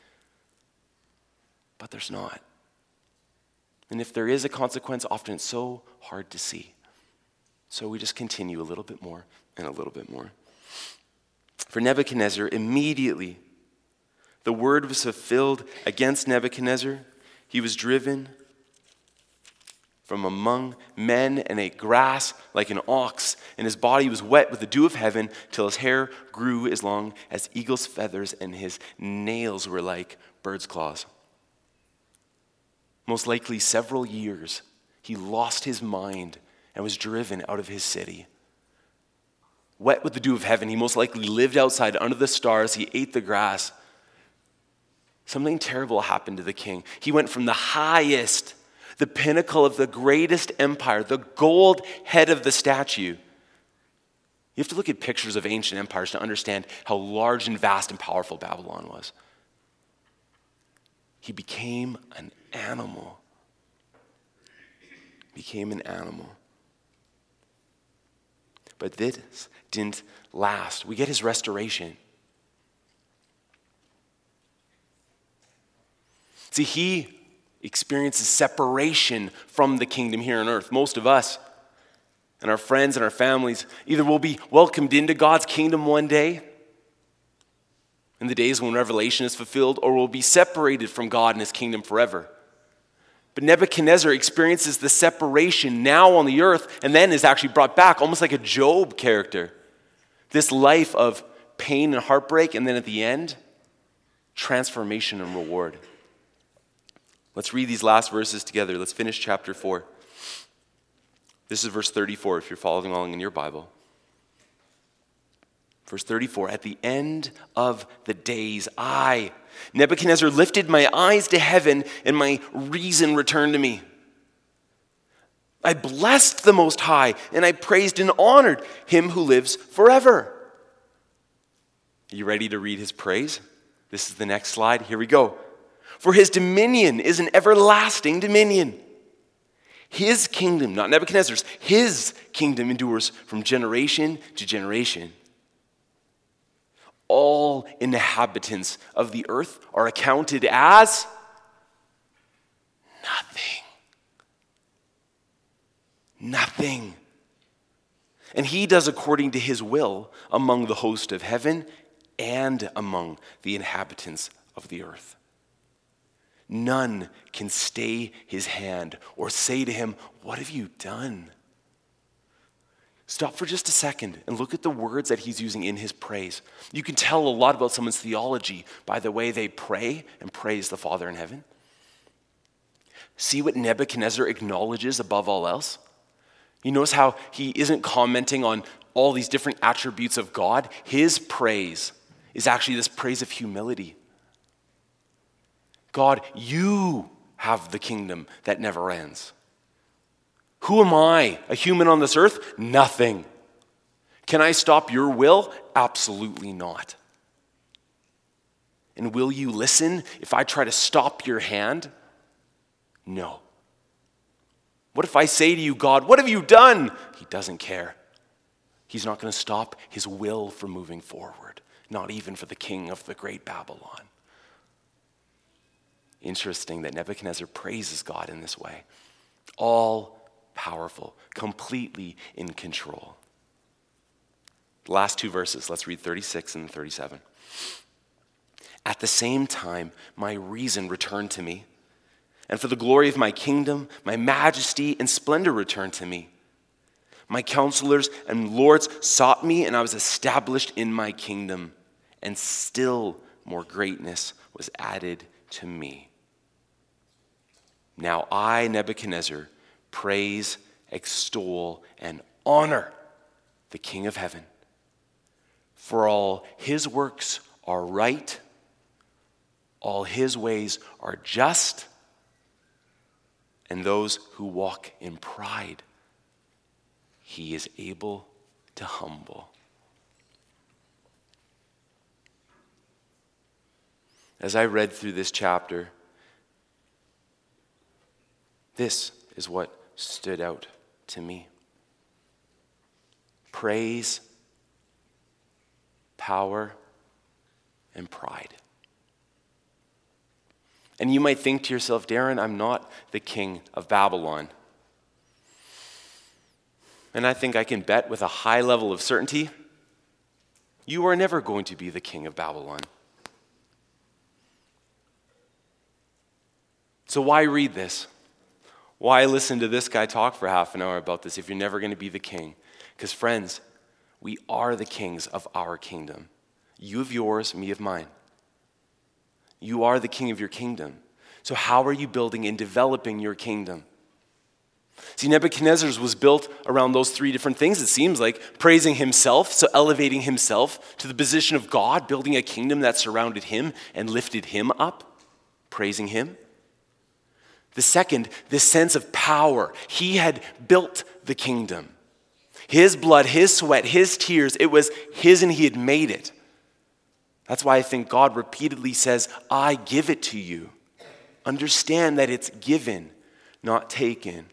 C: But there's not. And if there is a consequence, often it's so hard to see. So we just continue a little bit more and a little bit more. For Nebuchadnezzar, immediately the word was fulfilled against Nebuchadnezzar. He was driven from among men and ate grass like an ox, and his body was wet with the dew of heaven till his hair grew as long as eagle's feathers and his nails were like bird's claws. Most likely several years, he lost his mind and was driven out of his city. Wet with the dew of heaven, he most likely lived outside under the stars. He ate the grass. Something terrible happened to the king. He went from the highest, the pinnacle of the greatest empire, the gold head of the statue. You have to look at pictures of ancient empires to understand how large and vast and powerful Babylon was. He became an animal. But this didn't last. We get his restoration. See, he experiences separation from the kingdom here on earth. Most of us and our friends and our families either will be welcomed into God's kingdom one day, in the days when Revelation is fulfilled, or will be separated from God and his kingdom forever. But Nebuchadnezzar experiences the separation now on the earth and then is actually brought back, almost like a Job character. This life of pain and heartbreak, and then at the end, transformation and reward. Let's read these last verses together. Let's finish chapter 4. This is verse 34 if you're following along in your Bible. Verse 34, at the end of the days, I, Nebuchadnezzar, lifted my eyes to heaven and my reason returned to me. I blessed the Most High and I praised and honored him who lives forever. Are you ready to read his praise? This is the next slide. Here we go. For his dominion is an everlasting dominion. His kingdom, not Nebuchadnezzar's, his kingdom endures from generation to generation. All inhabitants of the earth are accounted as nothing. And he does according to his will among the host of heaven and among the inhabitants of the earth. None can stay his hand or say to him, what have you done? Stop for just a second and look at the words that he's using in his praise. You can tell a lot about someone's theology by the way they pray and praise the Father in heaven. See what Nebuchadnezzar acknowledges above all else? You notice how he isn't commenting on all these different attributes of God. His praise is actually this praise of humility. God, you have the kingdom that never ends. Who am I, a human on this earth? Nothing. Can I stop your will? Absolutely not. And will you listen if I try to stop your hand? No. What if I say to you, God, what have you done? He doesn't care. He's not going to stop his will from moving forward, not even for the king of the great Babylon. Interesting that Nebuchadnezzar praises God in this way. All powerful, completely in control. The last two verses, let's read 36 and 37. At the same time, my reason returned to me, and for the glory of my kingdom, my majesty and splendor returned to me. My counselors and lords sought me, and I was established in my kingdom, and still more greatness was added to me. Now I, Nebuchadnezzar, praise, extol, and honor the King of heaven. For all his works are right, all his ways are just, and those who walk in pride, he is able to humble. As I read through this chapter, this is what stood out to me. Praise, power, and pride. And you might think to yourself, Darren, I'm not the king of Babylon. And I think I can bet with a high level of certainty, you are never going to be the king of Babylon. So why read this? Why listen to this guy talk for half an hour about this if you're never going to be the king? Because friends, we are the kings of our kingdom. You of yours, me of mine. You are the king of your kingdom. So how are you building and developing your kingdom? See, Nebuchadnezzar's was built around those three different things, it seems like. Praising himself, so elevating himself to the position of God, building a kingdom that surrounded him and lifted him up, praising him. The second, this sense of power. He had built the kingdom. His blood, his sweat, his tears, it was his and he had made it. That's why I think God repeatedly says, I give it to you. Understand that it's given, not taken.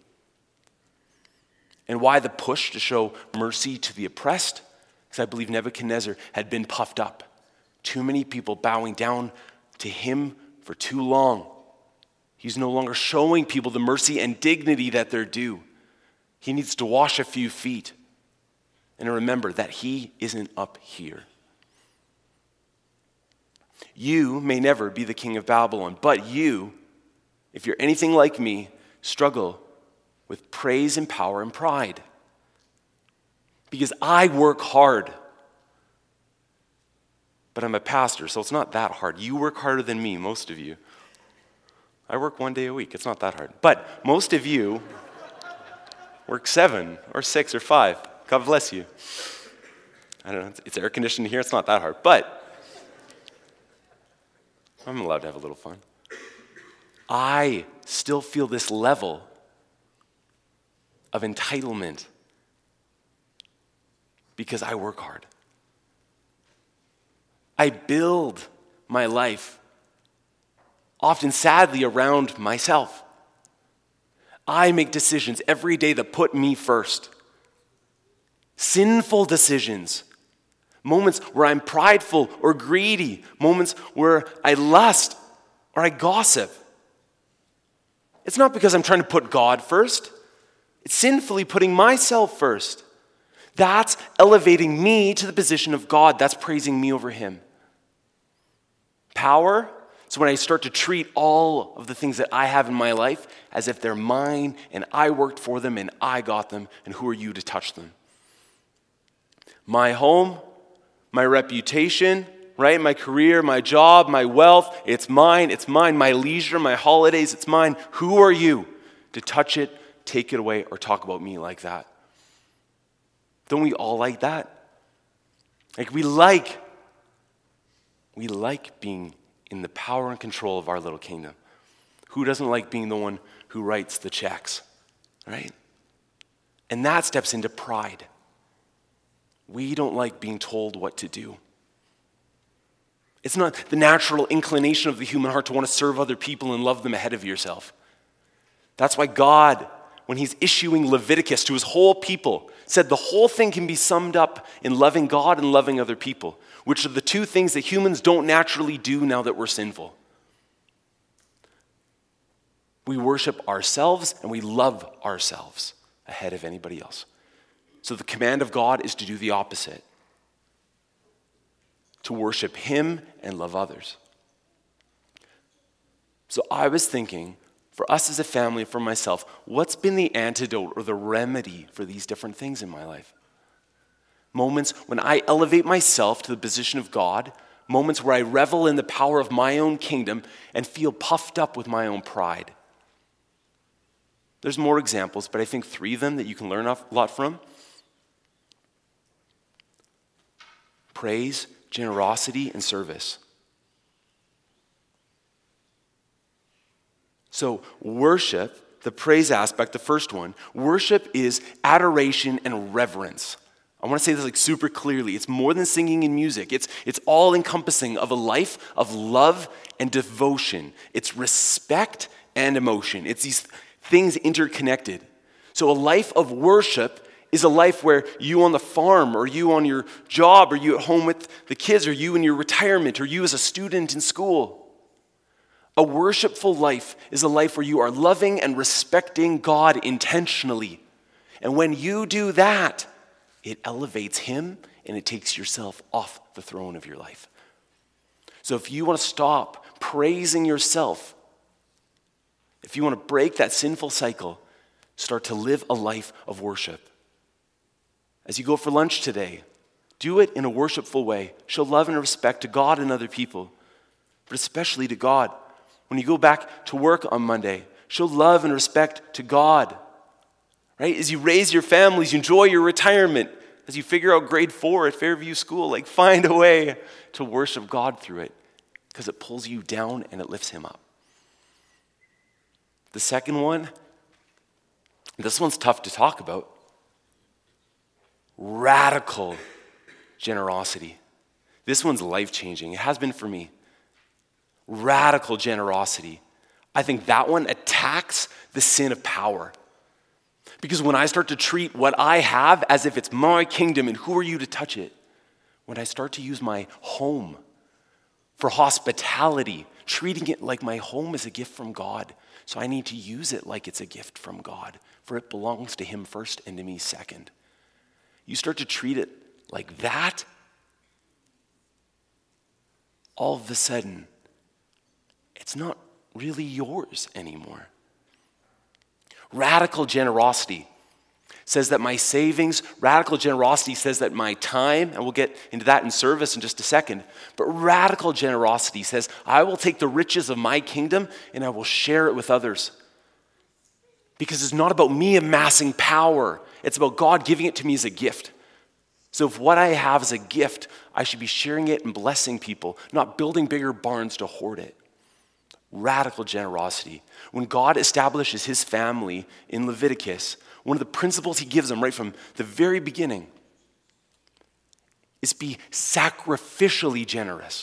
C: And why the push to show mercy to the oppressed? Because I believe Nebuchadnezzar had been puffed up. Too many people bowing down to him for too long. He's no longer showing people the mercy and dignity that they're due. He needs to wash a few feet and remember that he isn't up here. You may never be the king of Babylon, but you, if you're anything like me, struggle with praise and power and pride. Because I work hard. But I'm a pastor, so it's not that hard. You work harder than me, most of you. I work 1 day a week. It's not that hard. But most of you work 7 or 6 or 5. God bless you. I don't know. It's air conditioned here. It's not that hard. But I'm allowed to have a little fun. I still feel this level of entitlement because I work hard. I build my life often sadly around myself. I make decisions every day that put me first. Sinful decisions. Moments where I'm prideful or greedy. Moments where I lust or I gossip. It's not because I'm trying to put God first. It's sinfully putting myself first. That's elevating me to the position of God. That's praising me over him. Power. So when I start to treat all of the things that I have in my life as if they're mine and I worked for them and I got them, and who are you to touch them? My home, my reputation, right? My career, my job, my wealth, it's mine, it's mine. My leisure, my holidays, it's mine. Who are you to touch it, take it away, or talk about me like that? Don't we all like that? Like we like being in the power and control of our little kingdom. Who doesn't like being the one who writes the checks, right? And that steps into pride. We don't like being told what to do. It's not the natural inclination of the human heart to want to serve other people and love them ahead of yourself. That's why God, when he's issuing Leviticus to his whole people, said the whole thing can be summed up in loving God and loving other people, which are the two things that humans don't naturally do now that we're sinful. We worship ourselves and we love ourselves ahead of anybody else. So the command of God is to do the opposite. To worship him and love others. So I was thinking, for us as a family, for myself, what's been the antidote or the remedy for these different things in my life? Moments when I elevate myself to the position of God, moments where I revel in the power of my own kingdom and feel puffed up with my own pride. There's more examples, but I think 3 of them that you can learn a lot from. Praise, generosity, and service. So worship, the praise aspect, the first one, worship is adoration and reverence. I want to say this like super clearly. It's more than singing and music. It's all encompassing of a life of love and devotion. It's respect and emotion. It's these things interconnected. So a life of worship is a life where you on the farm, or you on your job, or you at home with the kids, or you in your retirement, or you as a student in school. A worshipful life is a life where you are loving and respecting God intentionally. And when you do that, it elevates him and it takes yourself off the throne of your life. So if you want to stop praising yourself, if you want to break that sinful cycle, start to live a life of worship. As you go for lunch today, do it in a worshipful way. Show love and respect to God and other people, but especially to God. When you go back to work on Monday, show love and respect to God. Right? As you raise your families, you enjoy your retirement, as you figure out grade 4 at Fairview School, find a way to worship God through it, because it pulls you down and it lifts him up. The second one, this one's tough to talk about. Radical generosity. This one's life-changing. It has been for me. Radical generosity. I think that one attacks the sin of power. Because when I start to treat what I have as if it's my kingdom and who are you to touch it, when I start to use my home for hospitality, treating it like my home is a gift from God, so I need to use it like it's a gift from God, for it belongs to him first and to me second. You start to treat it like that, all of a sudden, it's not really yours anymore. Radical generosity says that my savings, radical generosity says that my time, and we'll get into that in service in just a second, but radical generosity says I will take the riches of my kingdom and I will share it with others. Because it's not about me amassing power, it's about God giving it to me as a gift. So if what I have is a gift, I should be sharing it and blessing people, not building bigger barns to hoard it. Radical generosity. When God establishes his family in Leviticus, one of the principles he gives them right from the very beginning is be sacrificially generous.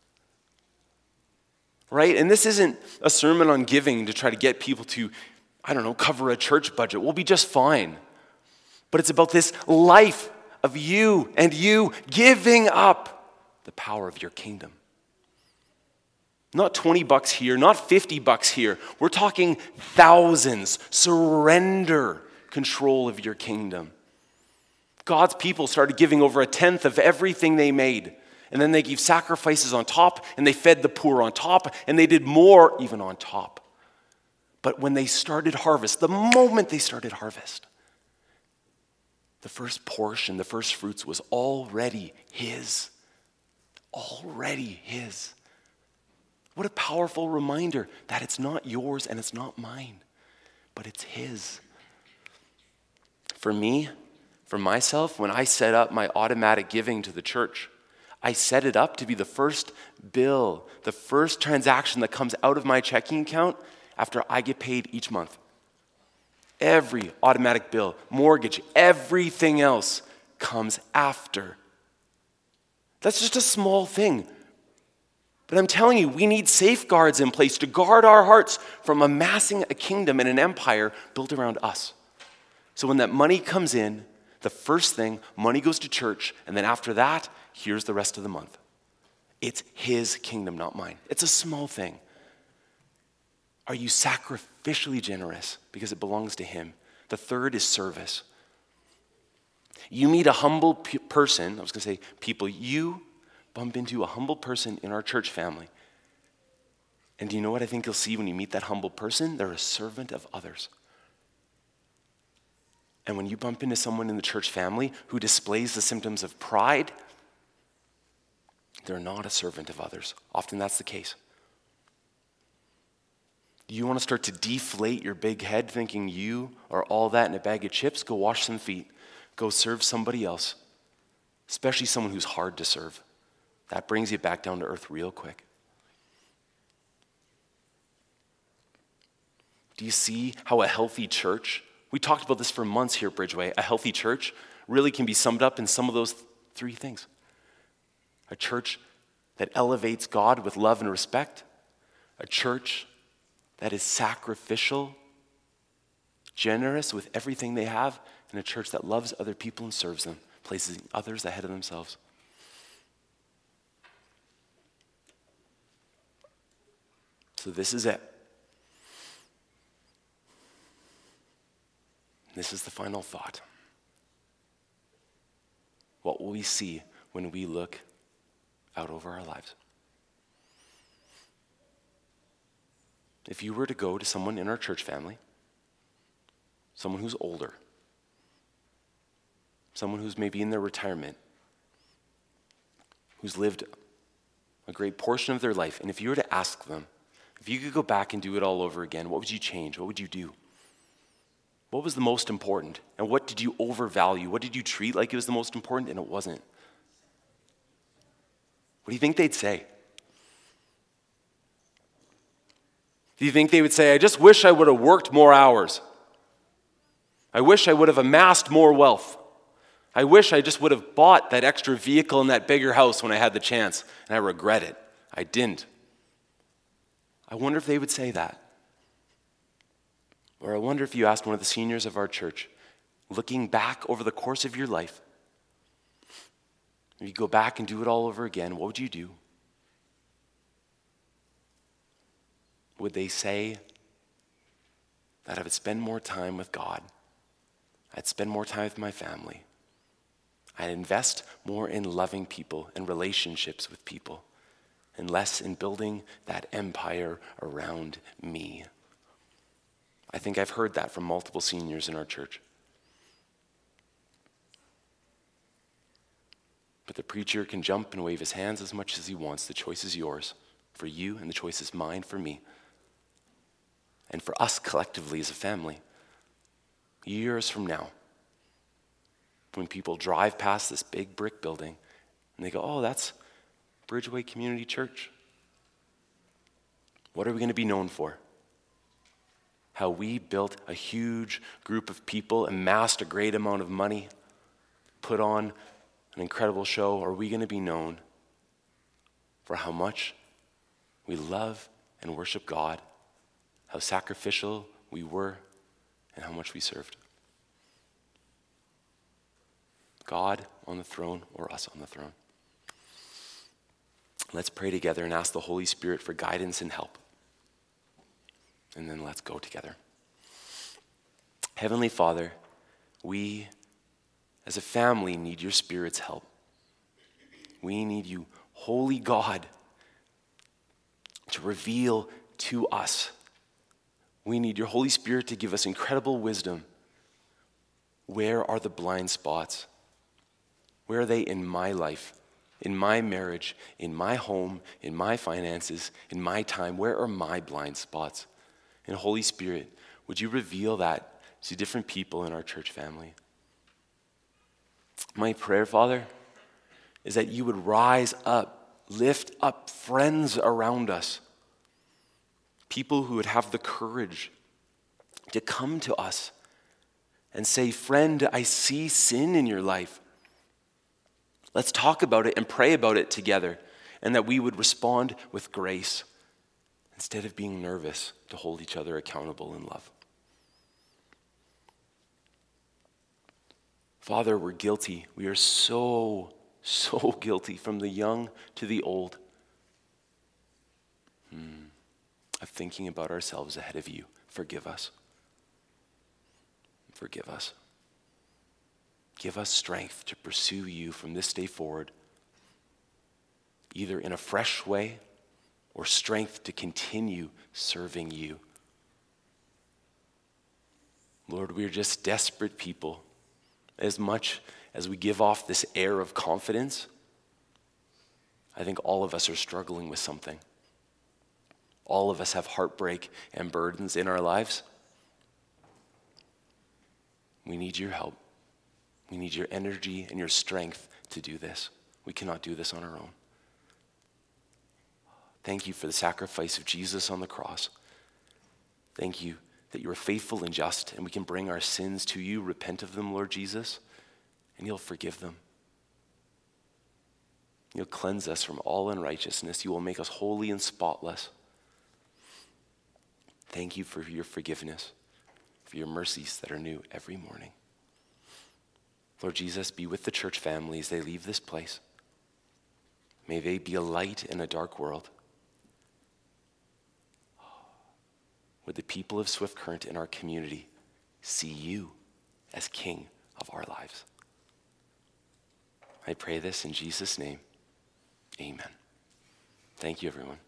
C: Right? And this isn't a sermon on giving to try to get people to, cover a church budget. We'll be just fine. But it's about this life of you and you giving up the power of your kingdom. Not $20 here, not $50 here. We're talking thousands. Surrender control of your kingdom. God's people started giving over 1/10 of everything they made. And then they gave sacrifices on top, and they fed the poor on top, and they did more even on top. But when they started harvest, the moment they started harvest, The first portion, the first fruits was already his. Already his. What a powerful reminder that it's not yours and it's not mine, but it's his. For me, for myself, when I set up my automatic giving to the church, I set it up to be the first bill, the first transaction that comes out of my checking account after I get paid each month. Every automatic bill, mortgage, everything else comes after. That's just a small thing. But I'm telling you, we need safeguards in place to guard our hearts from amassing a kingdom and an empire built around us. So when that money comes in, the first thing, money goes to church, and then after that, here's the rest of the month. It's his kingdom, not mine. It's a small thing. Are you sacrificially generous because it belongs to him? The third is service. You meet a humble person, I was going to say people, you bump into a humble person in our church family. And do you know what I think you'll see when you meet that humble person? They're a servant of others. And when you bump into someone in the church family who displays the symptoms of pride, they're not a servant of others. Often that's the case. You want to start to deflate your big head thinking you are all that in a bag of chips? Go wash some feet. Go serve somebody else, especially someone who's hard to serve. That brings you back down to earth real quick. Do you see how a healthy church, we talked about this for months here at Bridgeway, a healthy church really can be summed up in some of those three things. A church that elevates God with love and respect, a church that is sacrificial, generous with everything they have, and a church that loves other people and serves them, places others ahead of themselves. So this is it. This is the final thought. What will we see when we look out over our lives? If you were to go to someone in our church family, someone who's older, someone who's maybe in their retirement, who's lived a great portion of their life, and if you were to ask them, if you could go back and do it all over again, what would you change? What would you do? What was the most important? And what did you overvalue? What did you treat like it was the most important and it wasn't? What do you think they'd say? Do you think they would say, I just wish I would have worked more hours. I wish I would have amassed more wealth. I wish I just would have bought that extra vehicle and that bigger house when I had the chance, and I regret it. I didn't. I wonder if they would say that. Or I wonder if you asked one of the seniors of our church, looking back over the course of your life, if you go back and do it all over again, what would you do? Would they say that I would spend more time with God, I'd spend more time with my family, I'd invest more in loving people and relationships with people, and less in building that empire around me? I think I've heard that from multiple seniors in our church. But the preacher can jump and wave his hands as much as he wants. The choice is yours for you, and the choice is mine for me. And for us collectively as a family, years from now, when people drive past this big brick building and they go, oh, that's Bridgeway Community Church. What are we going to be known for? How we built a huge group of people, amassed a great amount of money, put on an incredible show? Or are we going to be known for how much we love and worship God, how sacrificial we were, and how much we served? God on the throne or us on the throne? Let's pray together and ask the Holy Spirit for guidance and help. And then let's go together. Heavenly Father, we as a family need your Spirit's help. We need you, Holy God, to reveal to us. We need your Holy Spirit to give us incredible wisdom. Where are the blind spots? Where are they in my life, in my marriage, in my home, in my finances, in my time? Where are my blind spots? And Holy Spirit, would you reveal that to different people in our church family? My prayer, Father, is that you would rise up, lift up friends around us, people who would have the courage to come to us and say, friend, I see sin in your life. Let's talk about it and pray about it together, and that we would respond with grace instead of being nervous to hold each other accountable in love. Father, we're guilty. We are so guilty, from the young to the old, of thinking about ourselves ahead of you. Forgive us. Forgive us. Give us strength to pursue you from this day forward, either in a fresh way or strength to continue serving you. Lord, we are just desperate people. As much as we give off this air of confidence, I think all of us are struggling with something. All of us have heartbreak and burdens in our lives. We need your help. We need your energy and your strength to do this. We cannot do this on our own. Thank you for the sacrifice of Jesus on the cross. Thank you that you are faithful and just, and we can bring our sins to you, repent of them, Lord Jesus, and you'll forgive them. You'll cleanse us from all unrighteousness. You will make us holy and spotless. Thank you for your forgiveness, for your mercies that are new every morning. Lord Jesus, be with the church family as they leave this place. May they be a light in a dark world. Would the people of Swift Current in our community see you as King of our lives? I pray this in Jesus' name. Amen. Thank you, everyone.